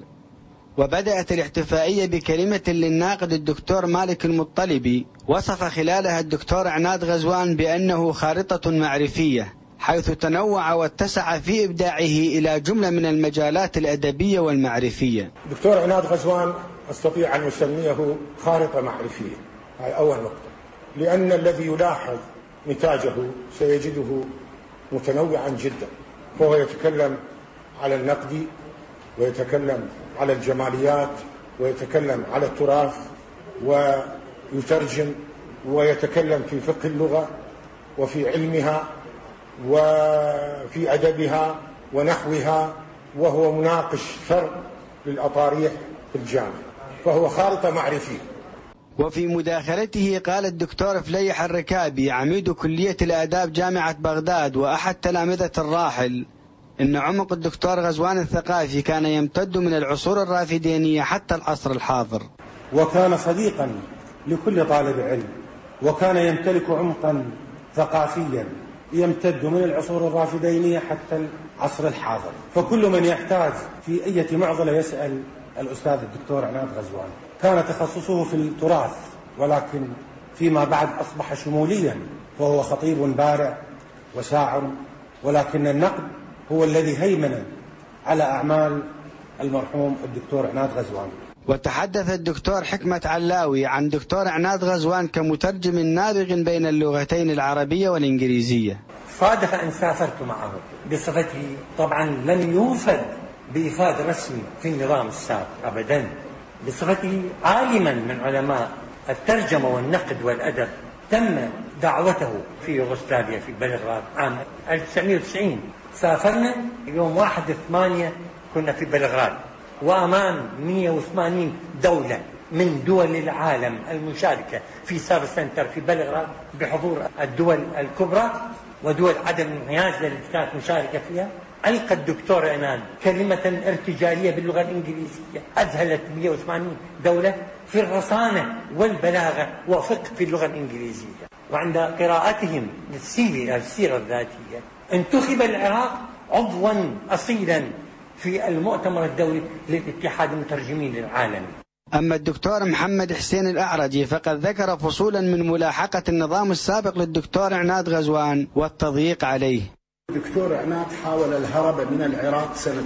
وبدأت الاحتفائية بكلمة للناقد الدكتور مالك المطلبي وصف خلالها الدكتور عناد غزوان بأنه خارطة معرفية حيث تنوع واتسع في إبداعه إلى جملة من المجالات الأدبية والمعرفية. دكتور عناد غزوان أستطيع أن أسميه خارطة معرفية، هاي أول نقطة، لأن الذي يلاحظ نتاجه سيجده متنوعا جدا، فهو يتكلم على النقد ويتكلم على الجماليات ويتكلم على التراث ويترجم ويتكلم في فقه اللغة وفي علمها وفي أدبها ونحوها، وهو مناقش فرق للأطاريح في الجامعة، فهو خارطة معرفية. وفي مداخلته قال الدكتور فليح الركابي عميد كلية الآداب جامعة بغداد وأحد تلامذة الراحل إن عمق الدكتور غزوان الثقافي كان يمتد من العصور الرافدينية حتى العصر الحاضر، وكان صديقا لكل طالب علم، وكان يمتلك عمقا ثقافيا يمتد من العصور الرافدينية حتى العصر الحاضر، فكل من يحتاج في أي معضلة يسأل الأستاذ الدكتور عناد غزوان. كان تخصصه في التراث، ولكن فيما بعد أصبح شموليا، وهو خطيب بارع وشاعر، ولكن النقد هو الذي هيمن على أعمال المرحوم الدكتور عناد غزوان. وتحدث الدكتور حكمة علاوي عن دكتور عناد غزوان كمترجم نابغ بين اللغتين العربية والإنجليزية. صادف أن سافرت معه بصفتي، طبعا لم يوفد بإفاد رسمي في النظام السابق أبدا، بصفتي عالما من علماء الترجمة والنقد والأدب. تم دعوته في يوغوسلافيا في بلغراد عام 1990. سافرنا يوم 1/8 كنا في بلغراد، وأمام 180 دولة من دول العالم المشاركة في ساب سنتر في بلغراد، بحضور الدول الكبرى ودول عدم الانحياز التي كانت مشاركة فيها. ألقى الدكتور عناد كلمة ارتجالية باللغة الإنجليزية أذهلت 180 دولة في الرصانة والبلاغة وفقه في اللغة الإنجليزية. وعند قراءتهم للسيرة الذاتية انتخب العراق عضوا أصيلا في المؤتمر الدولي للاتحاد المترجمين العالمي. أما الدكتور محمد حسين الأعرجي فقد ذكر فصولا من ملاحقة النظام السابق للدكتور عناد غزوان والتضييق عليه. الدكتور عناد حاول الهرب من العراق سنة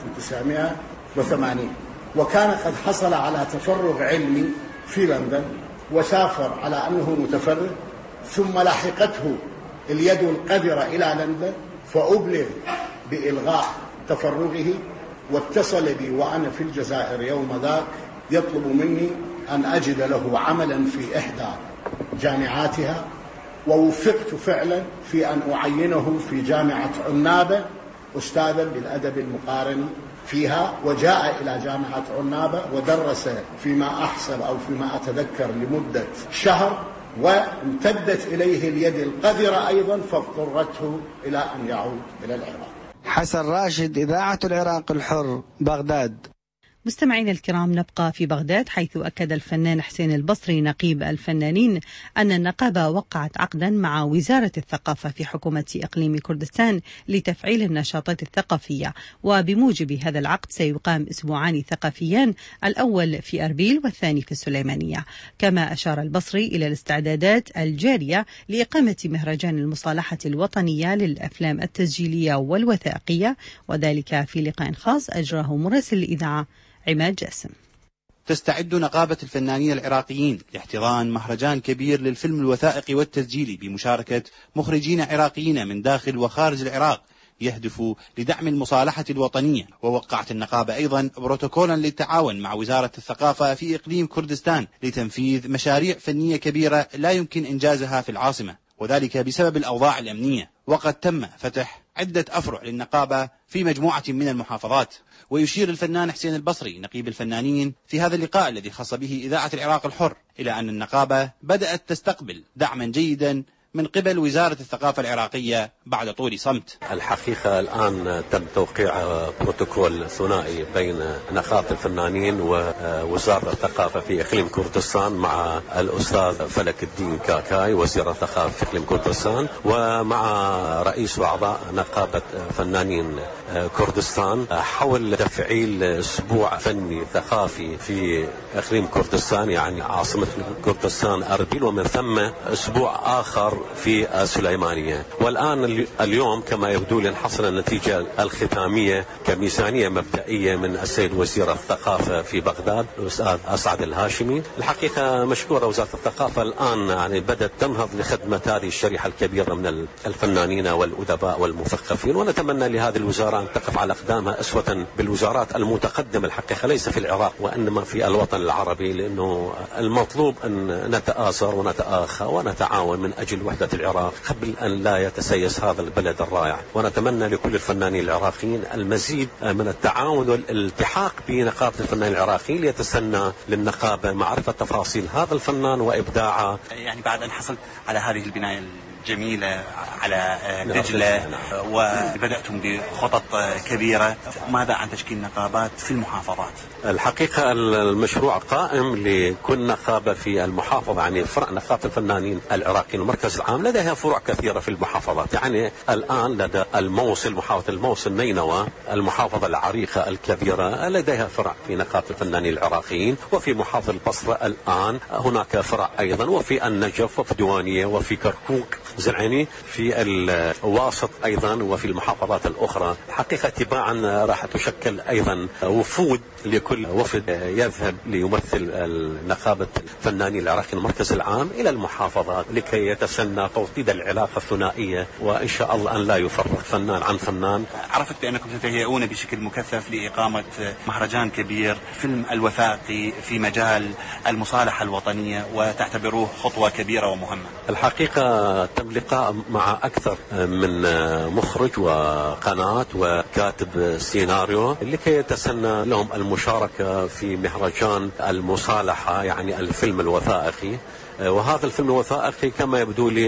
1980، وكان قد حصل على تفرغ علمي في لندن وسافر على أنه متفرغ، ثم لاحقته اليد القذرة إلى لندن فأبلغ بإلغاء تفرغه، واتصل بي وأنا في الجزائر يوم ذاك يطلب مني أن أجد له عملا في إحدى جامعاتها، ووفقت فعلا في أن أعينه في جامعة عنابة أستاذا بالأدب المقارن فيها، وجاء إلى جامعة عنابة ودرس فيما أحسب أو فيما أتذكر لمدة شهر، وامتدت إليه اليد القذرة أيضا فاضطرته إلى أن يعود إلى العراق. حسن راشد، إذاعة العراق الحر، بغداد. مستمعينا الكرام، نبقى في بغداد، حيث أكد الفنان حسين البصري نقيب الفنانين أن النقابة وقعت عقدا مع وزارة الثقافة في حكومة إقليم كردستان لتفعيل النشاطات الثقافية، وبموجب هذا العقد سيقام أسبوعان ثقافيان، الأول في أربيل والثاني في السليمانية. كما أشار البصري إلى الاستعدادات الجارية لإقامة مهرجان المصالحة الوطنية للأفلام التسجيلية والوثائقية، وذلك في لقاء خاص أجراه مراسل الإذاعة عماد جاسم. تستعد نقابة الفنانين العراقيين لاحتضان مهرجان كبير للفيلم الوثائقي والتسجيلي بمشاركة مخرجين عراقيين من داخل وخارج العراق، يهدف لدعم المصالحة الوطنية. ووقعت النقابة أيضا بروتوكولا للتعاون مع وزارة الثقافة في إقليم كردستان لتنفيذ مشاريع فنية كبيرة لا يمكن إنجازها في العاصمة، وذلك بسبب الأوضاع الأمنية. وقد تم فتح عدة أفرع للنقابة في مجموعة من المحافظات. ويشير الفنان حسين البصري نقيب الفنانين في هذا اللقاء الذي خص به إذاعة العراق الحر إلى أن النقابة بدأت تستقبل دعما جيدا من قبل وزارة الثقافة العراقية بعد طول صمت. الحقيقة الآن تم توقيع بروتوكول ثنائي بين نقابة الفنانين ووزارة الثقافة في إقليم كردستان مع الأستاذ فلك الدين كاكاي وزير الثقافة في إقليم كردستان، ومع رئيس وأعضاء نقابة فنانين كردستان، حول تفعيل أسبوع فني ثقافي في إقليم كردستان، يعني عاصمة كردستان أربيل، ومن ثم أسبوع آخر في السليمانية. والآن اليوم كما يبدو لي حصل النتيجة الختامية كميزانية مبدئية من السيد وزير الثقافة في بغداد الأستاذ أسعد الهاشمي. الحقيقة مشكورة وزارة الثقافة الآن يعني بدأت تنهض لخدمة هذه الشريحة الكبيرة من الفنانين والأدباء والمثقفين، ونتمنى لهذه الوزارة أن تقف على أقدامها أسوة بالوزارات المتقدمة الحقيقة ليس في العراق وإنما في الوطن العربي، لأنه المطلوب أن نتآزر ونتآخى ونتعاون من أجل وحدة العراق قبل أن لا يتسيس هذا البلد الرائع. ونتمنى لكل الفنانين العراقيين المزيد من التعاون والالتحاق بنقابة الفنانين العراقيين ليتسنى للنقابة معرفة تفاصيل هذا الفنان وإبداعه. يعني بعد أن حصلت على هذه البناية جميلة على دجلة وبدأتم بخطط كبيرة، ماذا عن تشكيل نقابات في المحافظات؟ الحقيقة المشروع قائم لكل نقابة في المحافظة، يعني فرع نقابة الفنانين العراقيين المركز العام لديها فروع كثيرة في المحافظات. يعني الآن لدى الموصل محافظة الموصل نينوى المحافظة العريقة الكبيرة لديها فرع في نقابة الفنانين العراقيين، وفي محافظة البصرة الآن هناك فرع أيضا، وفي النجف وفي ديوانية وفي كركوك زرعيني في الواسط أيضا وفي المحافظات الأخرى. حقيقة تباعا راح تشكل أيضا وفود، لكل وفد يذهب ليمثل نقابة الفنانين العراقيين المركز العام إلى المحافظات لكي يتسنى توطيد العلاقة الثنائية، وإن شاء الله أن لا يفرق فنان عن فنان. عرفت بأنكم تتهيئون بشكل مكثف لإقامة مهرجان كبير فيلم الوثائقي في مجال المصالحة الوطنية وتعتبروه خطوة كبيرة ومهمة. الحقيقة تم لقاء مع أكثر من مخرج وقناة وكاتب سيناريو لكي يتسنى لهم المشاركة في مهرجان المصالحة، يعني الفيلم الوثائقي. وهذا الفيلم الوثائقي كما يبدو لي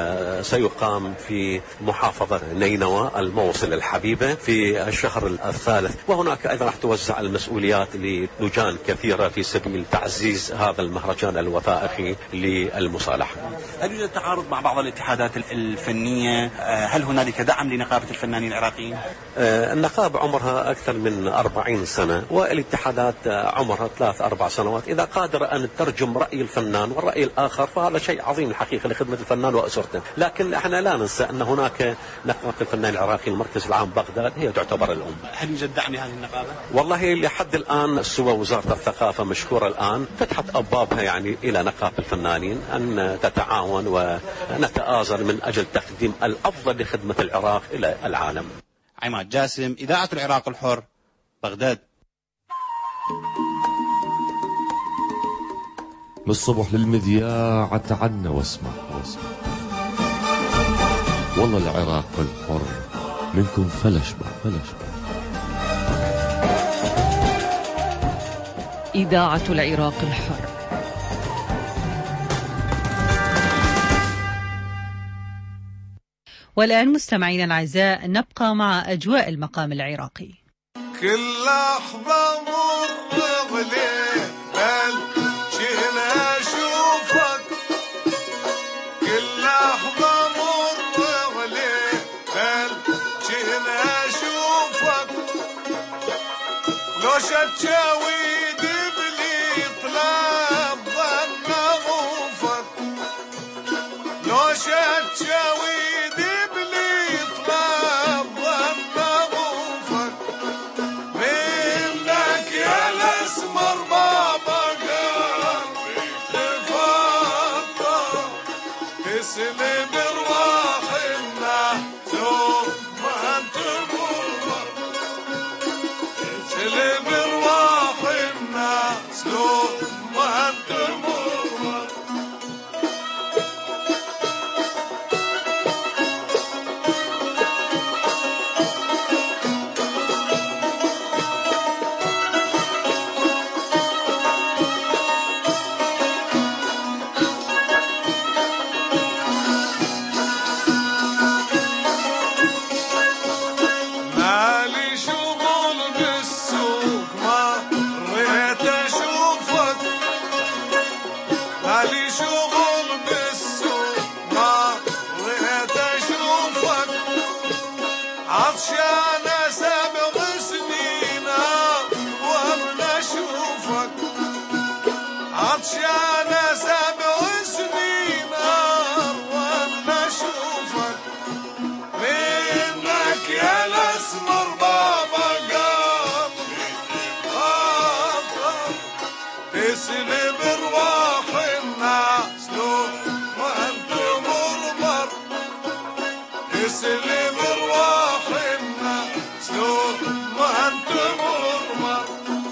سيقام في محافظة نينوى الموصل الحبيبة في الشهر الثالث، وهناك أيضا راح توزع المسؤوليات للجان كثيرة في سبيل تعزيز هذا المهرجان الوثائقي للمصالحة. هل يوجد تعارض مع بعض الاتحادات الفنية؟ هل هنالك دعم لنقابة الفنانين العراقيين؟ النقابة عمرها أكثر من 40 سنة والاتحادات عمرها 3-4 سنوات. إذا قادرة أن تترجم رأي الفنان والرأي الآخر فهذا شيء عظيم الحقيقة لخدمة الفنان وأسرته. لكن احنا لا ننسى أن هناك نقابة الفنانين العراقيين المركز العام بغداد هي تعتبر الأم. هل يوجد دعم لهذه النقابة؟ والله لحد الآن سوى وزارة الثقافة مشكورة الآن فتحت أبوابها يعني إلى نقابة الفنانين أن تتعاون ونتآزر من أجل تقديم الأفضل لخدمة العراق إلى العالم. عماد جاسم، إذاعة العراق الحر، بغداد. من الصبح للمذياع تعنا واسمع والله العراق الحر منكم فلشبع. إذاعة العراق الحر. والآن مستمعينا الأعزاء نبقى مع أجواء المقام العراقي. كل لحظة مر عليه شئنا أشوفك، كل لحظة مر عليه شئنا أشوفك، لو شتشاوي دبلي طلاب ظن غوفك، لو شتشاوي يسلب ارواح الناس لو ما انت مرمر يسلب ارواح الناس لو ما انت مرمر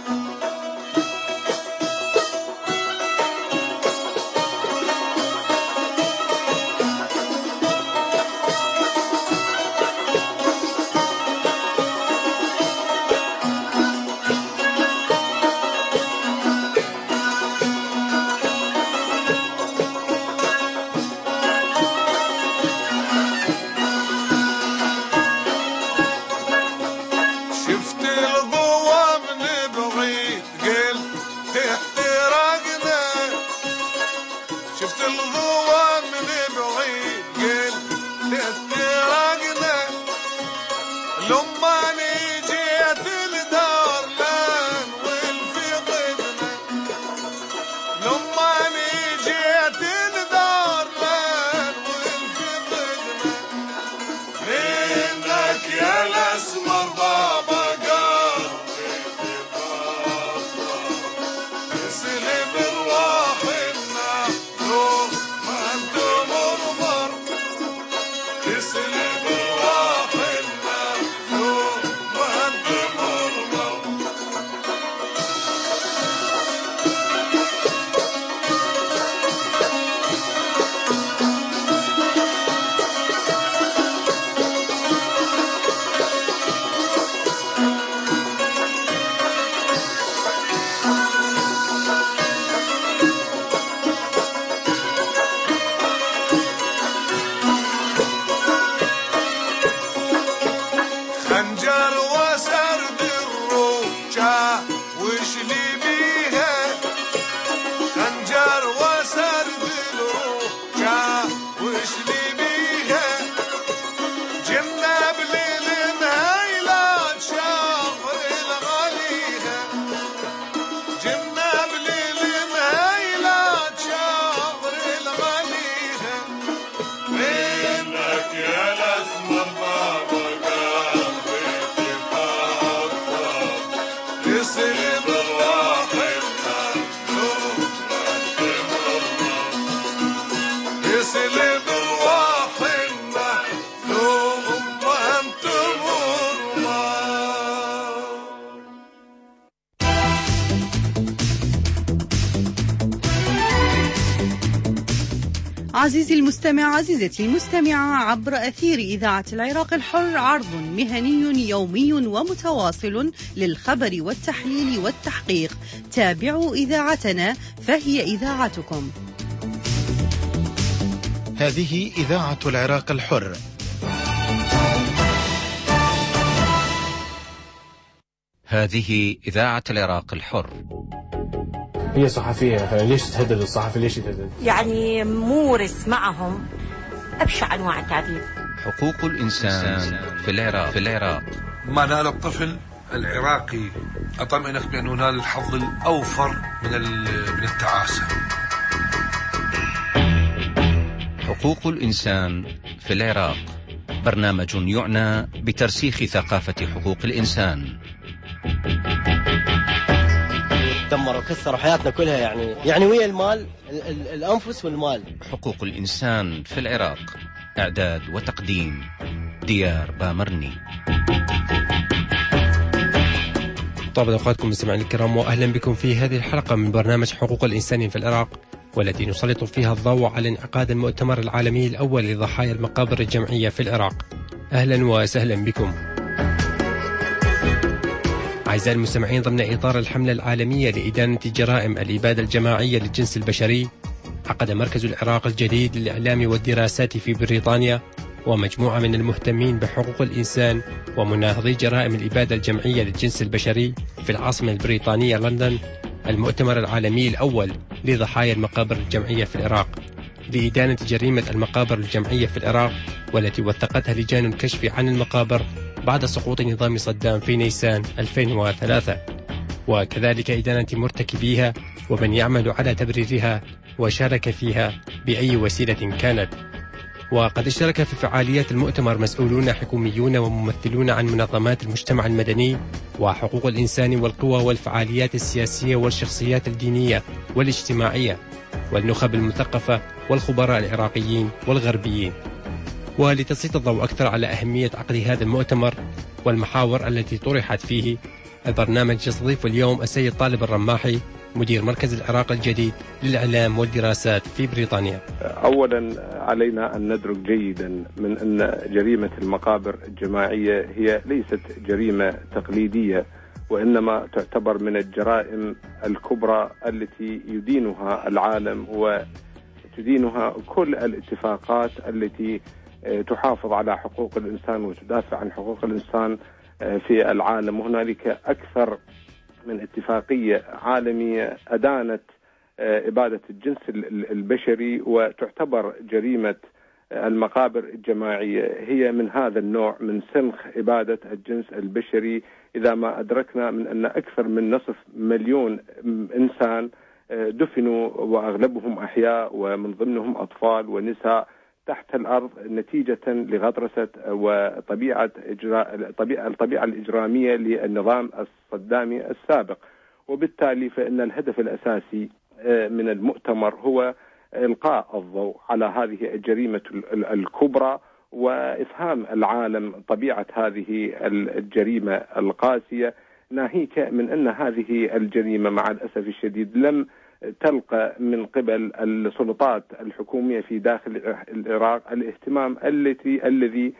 عزيزي المستمع، عزيزتي المستمعة، عبر أثير إذاعة العراق الحر عرض مهني يومي ومتواصل للخبر والتحليل والتحقيق. تابعوا إذاعتنا فهي إذاعتكم. هذه إذاعة العراق الحر. هذه إذاعة العراق الحر. هي صحفية، ليش تهدد الصحفي؟ ليش تهدد؟ يعني مورس معهم أبشع أنواع التعذيب. حقوق الإنسان في العراق. ما نال الطفل العراقي أطمئنك بأنه نال الحظ الأوفر من التعاسة. حقوق الإنسان في العراق، برنامج يعنى بترسيخ ثقافة حقوق الإنسان. دمروا وكسروا حياتنا كلها، يعني ويا المال، الأنفس والمال. حقوق الإنسان في العراق، إعداد وتقديم ديار بامرني. طابت أوقاتكم مستمعين الكرام، وأهلا بكم في هذه الحلقة من برنامج حقوق الإنسان في العراق، والتي نسلط فيها الضوء على انعقاد المؤتمر العالمي الأول لضحايا المقابر الجمعية في العراق. أهلا وسهلا بكم أعزائي المستمعين. ضمن إطار الحملة العالمية لإدانة جرائم الإبادة الجماعية للجنس البشري، عقد مركز العراق الجديد للإعلام والدراسات في بريطانيا ومجموعة من المهتمين بحقوق الإنسان ومناهضي جرائم الإبادة الجمعية للجنس البشري في العاصمة البريطانية لندن المؤتمر العالمي الأول لضحايا المقابر الجمعية في العراق لإدانة جريمة المقابر الجمعية في العراق، والتي وثقتها لجان الكشف عن المقابر بعد سقوط نظام صدام في نيسان 2003، وكذلك إدانة مرتكبيها ومن يعمل على تبريرها وشارك فيها بأي وسيلة كانت. وقد اشترك في فعاليات المؤتمر مسؤولون حكوميون وممثلون عن منظمات المجتمع المدني وحقوق الإنسان والقوى والفعاليات السياسية والشخصيات الدينية والاجتماعية والنخب المثقفة والخبراء العراقيين والغربيين. ولتسليط الضوء أكثر على أهمية عقد هذا المؤتمر والمحاور التي طرحت فيه، البرنامج يستضيف اليوم السيد طالب الرماحي مدير مركز العراق الجديد للإعلام والدراسات في بريطانيا. أولا علينا أن ندرك جيدا من أن جريمة المقابر الجماعية هي ليست جريمة تقليدية، وإنما تعتبر من الجرائم الكبرى التي يدينها العالم وتدينها كل الاتفاقات التي تحافظ على حقوق الإنسان وتدافع عن حقوق الإنسان في العالم. وهنالك أكثر من اتفاقية عالمية أدانت إبادة الجنس البشري، وتعتبر جريمة المقابر الجماعية هي من هذا النوع من سنخ إبادة الجنس البشري. إذا ما أدركنا من أن أكثر من نصف مليون إنسان دفنوا وأغلبهم أحياء ومن ضمنهم أطفال ونساء تحت الأرض نتيجة لغطرسة وطبيعة الطبيعة الإجرامية للنظام الصدامي السابق. وبالتالي فإن الهدف الأساسي من المؤتمر هو إلقاء الضوء على هذه الجريمة الكبرى وإفهام العالم طبيعة هذه الجريمة القاسية، ناهيك من أن هذه الجريمة مع الأسف الشديد لم تلقى من قبل السلطات الحكومية في داخل العراق الاهتمام الذي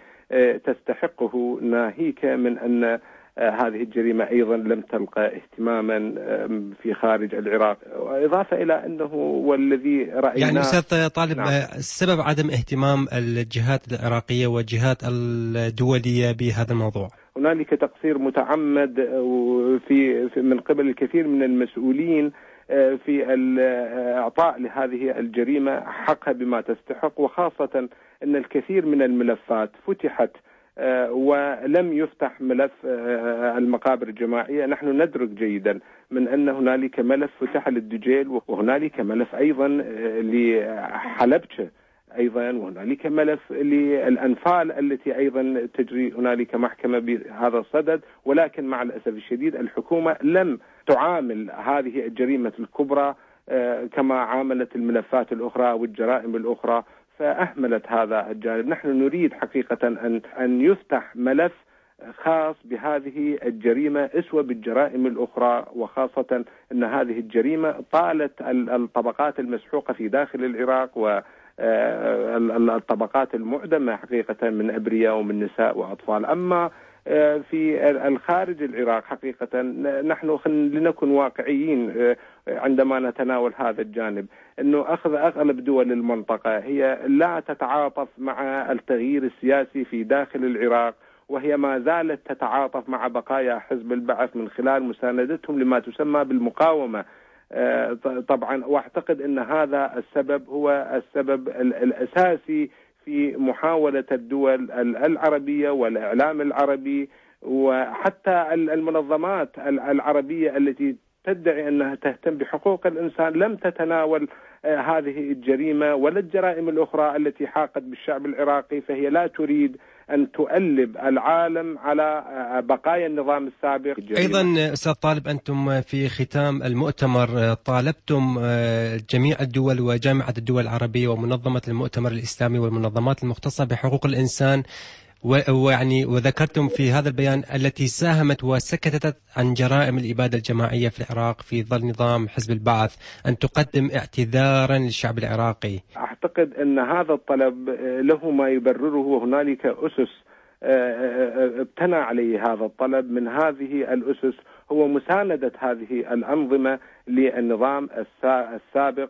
تستحقه، ناهيك من أن هذه الجريمة أيضا لم تلقى اهتماما في خارج العراق. إضافة إلى أنه والذي رأينا يعني أستاذ طالب، نعم، السبب عدم اهتمام الجهات العراقية والجهات الدولية بهذا الموضوع؟ هنالك تقصير متعمد في من قبل الكثير من المسؤولين في الإعطاء لهذه الجريمة حقها بما تستحق، وخاصة أن الكثير من الملفات فتحت ولم يفتح ملف المقابر الجماعية. نحن ندرك جيدا من أن هنالك ملف فتح للدجيل، وهنالك ملف أيضا لحلبشة أيضا، وهنالك ملف للأنفال التي أيضا تجري هنالك محكمة بهذا الصدد. ولكن مع الأسف الشديد الحكومة لم تعامل هذه الجريمة الكبرى كما عاملت الملفات الأخرى والجرائم الأخرى، فأهملت هذا الجانب. نحن نريد حقيقة أن يفتح ملف خاص بهذه الجريمة أسوة بالجرائم الأخرى، وخاصة أن هذه الجريمة طالت الطبقات المسحوقة في داخل العراق والطبقات المعدمة حقيقة من أبرياء ومن نساء وأطفال. أما في الخارج العراق حقيقة نحن لنكن واقعيين عندما نتناول هذا الجانب، أنه أغلب دول المنطقة هي لا تتعاطف مع التغيير السياسي في داخل العراق، وهي ما زالت تتعاطف مع بقايا حزب البعث من خلال مساندتهم لما تسمى بالمقاومة. طبعا واعتقد أن هذا السبب هو السبب الأساسي في محاولة الدول العربية والإعلام العربي وحتى المنظمات العربية التي تدعي أنها تهتم بحقوق الإنسان لم تتناول هذه الجريمة ولا الجرائم الأخرى التي حاقت بالشعب العراقي، فهي لا تريد أن تؤلب العالم على بقايا النظام السابق. أيضا أستاذ طالب، أنتم في ختام المؤتمر طالبتم جميع الدول وجامعة الدول العربية ومنظمة المؤتمر الإسلامي والمنظمات المختصة بحقوق الإنسان وذكرتم في هذا البيان التي ساهمت وسكتت عن جرائم الإبادة الجماعية في العراق في ظل نظام حزب البعث أن تقدم اعتذارا للشعب العراقي. أعتقد أن هذا الطلب له ما يبرره، وهنالك أسس ابتنى عليه هذا الطلب. من هذه الأسس هو مساندة هذه الأنظمة للنظام السابق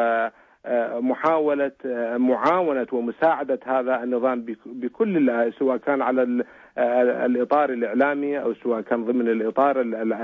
ومحاولة معاونة ومساعدة هذا النظام بكل، سواء كان على الإطار الإعلامي أو سواء كان ضمن الإطار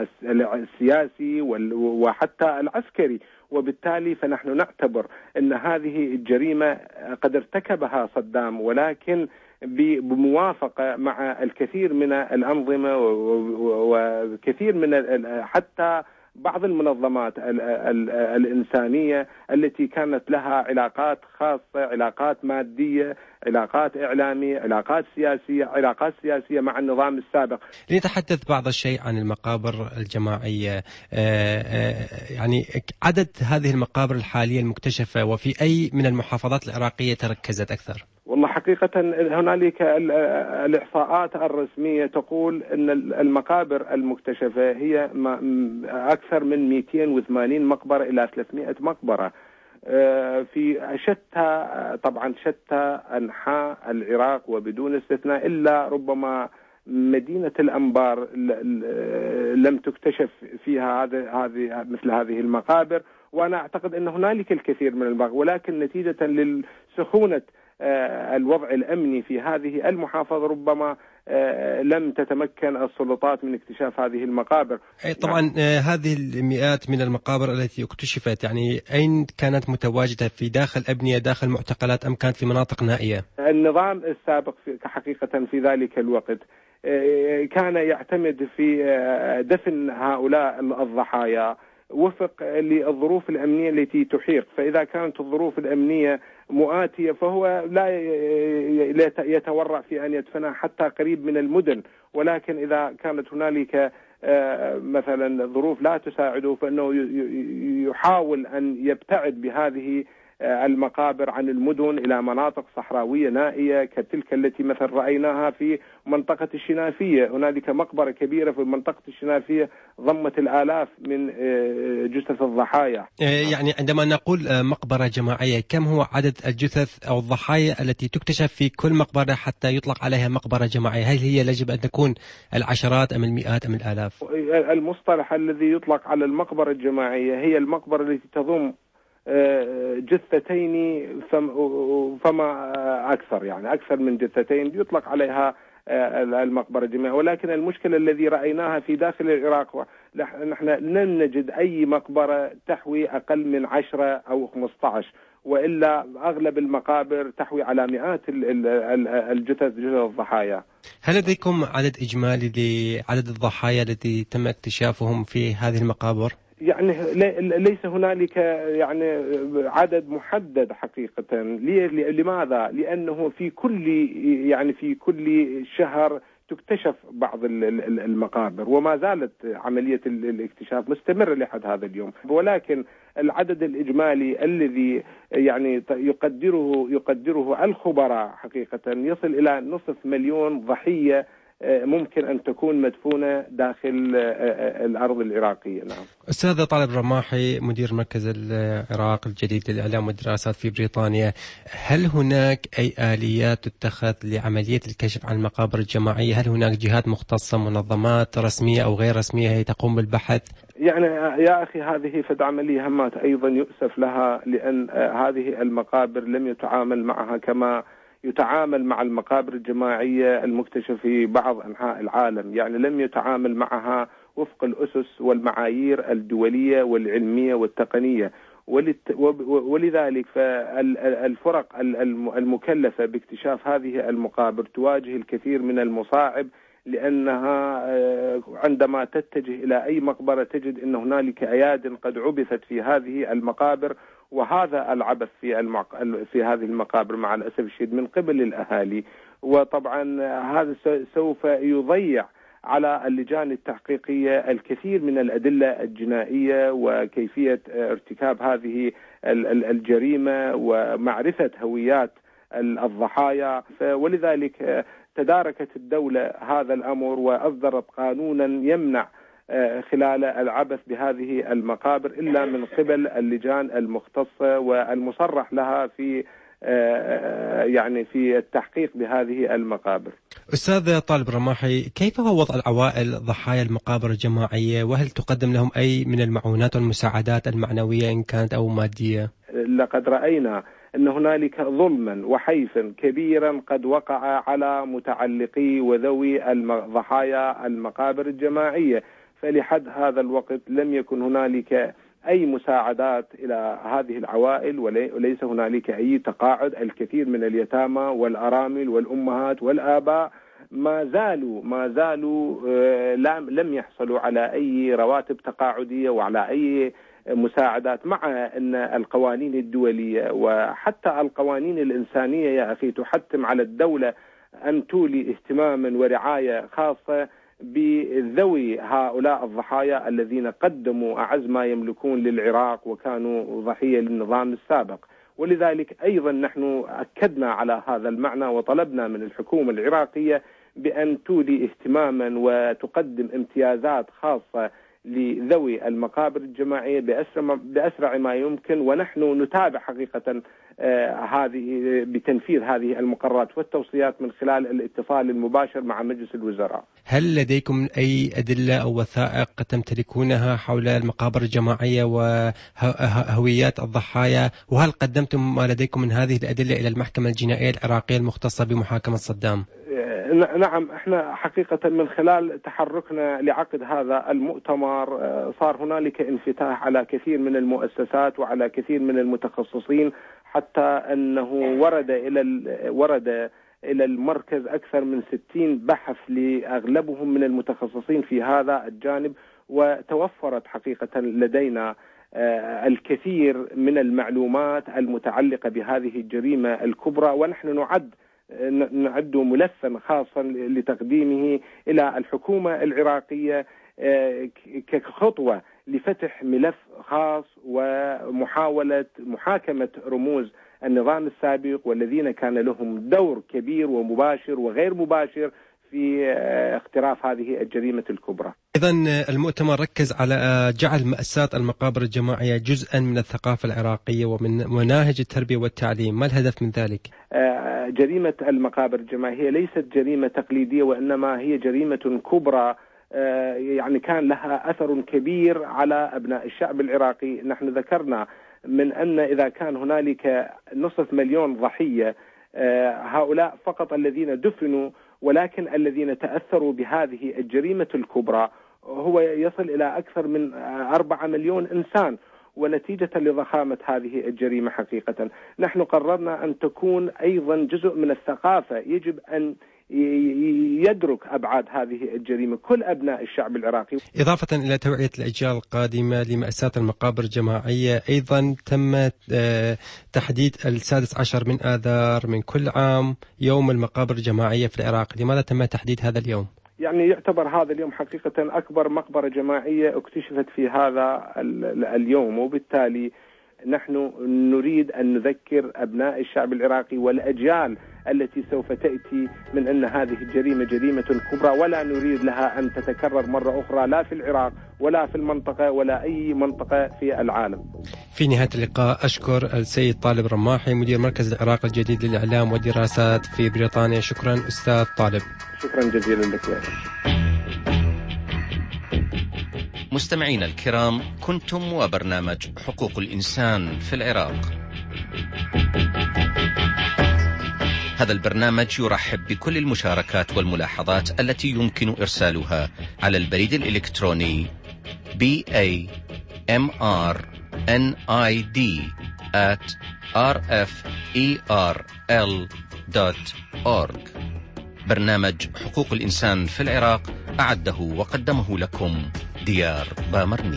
السياسي وحتى العسكري. وبالتالي فنحن نعتبر أن هذه الجريمة قد ارتكبها صدام، ولكن بموافقة مع الكثير من الأنظمة وكثير من حتى بعض المنظمات الإنسانية التي كانت لها علاقات خاصة، علاقات مادية، علاقات إعلامية، علاقات سياسية مع النظام السابق. لنتحدث بعض الشيء عن المقابر الجماعية، يعني عدد هذه المقابر الحالية المكتشفة وفي أي من المحافظات العراقية تركزت أكثر؟ والله حقيقة هنالك الإحصاءات الرسمية تقول أن المقابر المكتشفة هي أكثر من 280 مقبرة إلى 300 مقبرة في شتى أنحاء العراق وبدون استثناء، إلا ربما مدينة الأنبار لم تكتشف فيها مثل هذه المقابر، وأنا أعتقد أن هنالك الكثير من المقابر، ولكن نتيجة لسخونة الوضع الأمني في هذه المحافظة ربما لم تتمكن السلطات من اكتشاف هذه المقابر. طبعا هذه المئات من المقابر التي اكتشفت يعني أين كانت متواجدة؟ في داخل أبنية، داخل معتقلات، أم كانت في مناطق نائية؟ النظام السابق حقيقة في ذلك الوقت كان يعتمد في دفن هؤلاء الضحايا وفق للظروف الأمنية التي تحيق، فإذا كانت الظروف الأمنية مؤاتية فهو لا يتورع في أن يدفنها حتى قريب من المدن، ولكن إذا كانت هنالك مثلا ظروف لا تساعده فإنه يحاول أن يبتعد بهذه المقابر عن المدن إلى مناطق صحراوية نائية كتلك التي مثلا رأيناها في منطقة الشنافية. هنالك مقبرة كبيرة في منطقة الشنافية ضمت الآلاف من جثث الضحايا. يعني عندما نقول مقبرة جماعية، كم هو عدد الجثث أو الضحايا التي تكتشف في كل مقبرة حتى يطلق عليها مقبرة جماعية؟ هل هي يجب أن تكون العشرات أم المئات أم الآلاف؟ المصطلح الذي يطلق على المقبرة الجماعية هي المقبرة التي تضم جثتين فما أكثر، يعني أكثر من جثتين يطلق عليها المقبرة الجماعية. ولكن المشكلة الذي رأيناها في داخل العراق نحن لم نجد أي مقبرة تحوي أقل من 10 أو 15، وإلا أغلب المقابر تحوي على مئات جثث الضحايا. هل لديكم عدد إجمالي لعدد الضحايا التي تم اكتشافهم في هذه المقابر؟ يعني ليس هنالك يعني عدد محدد حقيقة. لماذا؟ لأنه في كل شهر تكتشف بعض المقابر، وما زالت عملية الاكتشاف مستمرة لحد هذا اليوم، ولكن العدد الإجمالي الذي يعني يقدره الخبراء حقيقة يصل إلى 500,000 ضحية ممكن أن تكون مدفونة داخل الأرض العراقية. نعم. أستاذ طالب رماحي، مدير مركز العراق الجديد للإعلام والدراسات في بريطانيا، هل هناك أي آليات تتخذ لعملية الكشف عن المقابر الجماعية؟ هل هناك جهات مختصة، منظمات رسمية أو غير رسمية هي تقوم بالبحث؟ يعني يا أخي هذه فد عملية همات أيضا يؤسف لها، لأن هذه المقابر لم يتعامل معها كما يتعامل مع المقابر الجماعية المكتشفة في بعض أنحاء العالم، يعني لم يتعامل معها وفق الأسس والمعايير الدولية والعلمية والتقنية، ولذلك فالفرق المكلفة باكتشاف هذه المقابر تواجه الكثير من المصاعب، لأنها عندما تتجه إلى أي مقبرة تجد أن هنالك أياد قد عبثت في هذه المقابر، وهذا العبث في هذه المقابر مع الأسف الشديد من قبل الأهالي، وطبعا هذا سوف يضيع على اللجان التحقيقية الكثير من الأدلة الجنائية وكيفية ارتكاب هذه الجريمة ومعرفة هويات الضحايا. ولذلك تداركت الدولة هذا الأمر وأصدرت قانونا يمنع خلال العبث بهذه المقابر إلا من قبل اللجان المختصة والمصرح لها في يعني في التحقيق بهذه المقابر. أستاذ طالب رماحي، كيف هو وضع العوائل ضحايا المقابر الجماعية، وهل تقدم لهم أي من المعونات والمساعدات المعنوية إن كانت أو مادية؟ لقد رأينا أن هنالك ظلما وحيفا كبيرا قد وقع على متعلقي وذوي ضحايا المقابر الجماعية، فلحد هذا الوقت لم يكن هنالك أي مساعدات إلى هذه العوائل، وليس هنالك أي تقاعد. الكثير من اليتامى والأرامل والأمهات والآباء ما زالوا لم يحصلوا على أي رواتب تقاعدية وعلى أي مساعدات، مع أن القوانين الدولية وحتى القوانين الإنسانية يا أخي تحتم على الدولة أن تولي اهتماما ورعاية خاصة بذوي هؤلاء الضحايا الذين قدموا أعز ما يملكون للعراق وكانوا ضحية للنظام السابق. ولذلك أيضا نحن أكدنا على هذا المعنى وطلبنا من الحكومة العراقية بأن تولي اهتماما وتقدم امتيازات خاصة لذوي المقابر الجماعية بأسرع ما يمكن، ونحن نتابع حقيقة بتنفيذ هذه المقررات والتوصيات من خلال الاتصال المباشر مع مجلس الوزراء. هل لديكم أي أدلة أو وثائق تمتلكونها حول المقابر الجماعية وهويات الضحايا؟ وهل قدمتم ما لديكم من هذه الأدلة إلى المحكمة الجنائية العراقية المختصة بمحاكمة صدام؟ نعم، احنا حقيقة من خلال تحركنا لعقد هذا المؤتمر صار هنالك انفتاح على كثير من المؤسسات وعلى كثير من المتخصصين، حتى أنه ورد إلى المركز أكثر من 60 بحث لأغلبهم من المتخصصين في هذا الجانب، وتوفرت حقيقة لدينا الكثير من المعلومات المتعلقة بهذه الجريمة الكبرى، ونحن نعد ملفا خاصا لتقديمه إلى الحكومة العراقية كخطوة لفتح ملف خاص ومحاولة محاكمة رموز النظام السابق والذين كان لهم دور كبير ومباشر وغير مباشر في اقتراف هذه الجريمة الكبرى. إذن المؤتمر ركز على جعل مأساة المقابر الجماعية جزءا من الثقافة العراقية ومن مناهج التربية والتعليم. ما الهدف من ذلك؟ جريمة المقابر الجماعية ليست جريمة تقليدية، وإنما هي جريمة كبرى يعني كان لها أثر كبير على أبناء الشعب العراقي. نحن ذكرنا من أن إذا كان هنالك 500,000 ضحية، هؤلاء فقط الذين دفنوا، ولكن الذين تأثروا بهذه الجريمة الكبرى هو يصل إلى أكثر من 4 مليون إنسان. ونتيجة لضخامة هذه الجريمة حقيقة نحن قررنا أن تكون أيضا جزء من الثقافة، يجب أن يدرك أبعاد هذه الجريمة كل أبناء الشعب العراقي. إضافة إلى توعية الأجيال القادمة لمأساة المقابر الجماعية، أيضا تم تحديد 16 من آذار من كل عام يوم المقابر الجماعية في العراق. لماذا تم تحديد هذا اليوم؟ يعني يعتبر هذا اليوم حقيقة أكبر مقبرة جماعية اكتشفت في هذا اليوم، وبالتالي نحن نريد أن نذكر أبناء الشعب العراقي والأجيال التي سوف تأتي من أن هذه الجريمة جريمة كبرى، ولا نريد لها أن تتكرر مرة أخرى لا في العراق ولا في المنطقة ولا أي منطقة في العالم. في نهاية اللقاء أشكر السيد طالب رماحي مدير مركز العراق الجديد للإعلام والدراسات في بريطانيا. شكرا أستاذ طالب. شكرا جزيلا لك يا مستمعينا الكرام، كنتم وبرنامج حقوق الإنسان في العراق. هذا البرنامج يرحب بكل المشاركات والملاحظات التي يمكن إرسالها على البريد الإلكتروني bamrnid@rferl.org. برنامج حقوق الإنسان في العراق أعده وقدمه لكم ديار بامرني.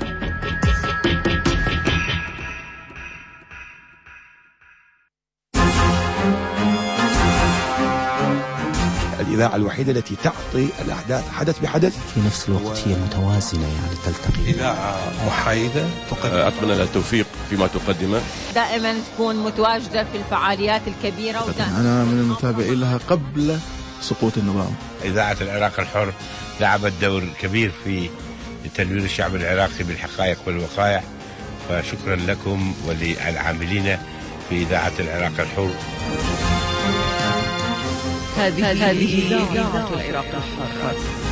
الإذاعة الوحيدة التي تعطي الأحداث حدث بحدث، في نفس الوقت هي متوازنة، يعني تلتقي. إذاعة محايدة أتمنى لها التوفيق فيما تقدمه، دائما تكون متواجدة في الفعاليات الكبيرة. أنا من المتابعين لها قبل سقوط النظام. إذاعة العراق الحر لعبت دور كبير في تنوير الشعب العراقي بالحقائق والوقائع، فشكرا لكم وللعاملين في إذاعة العراق الحر. هذه إذاعة العراق الحر.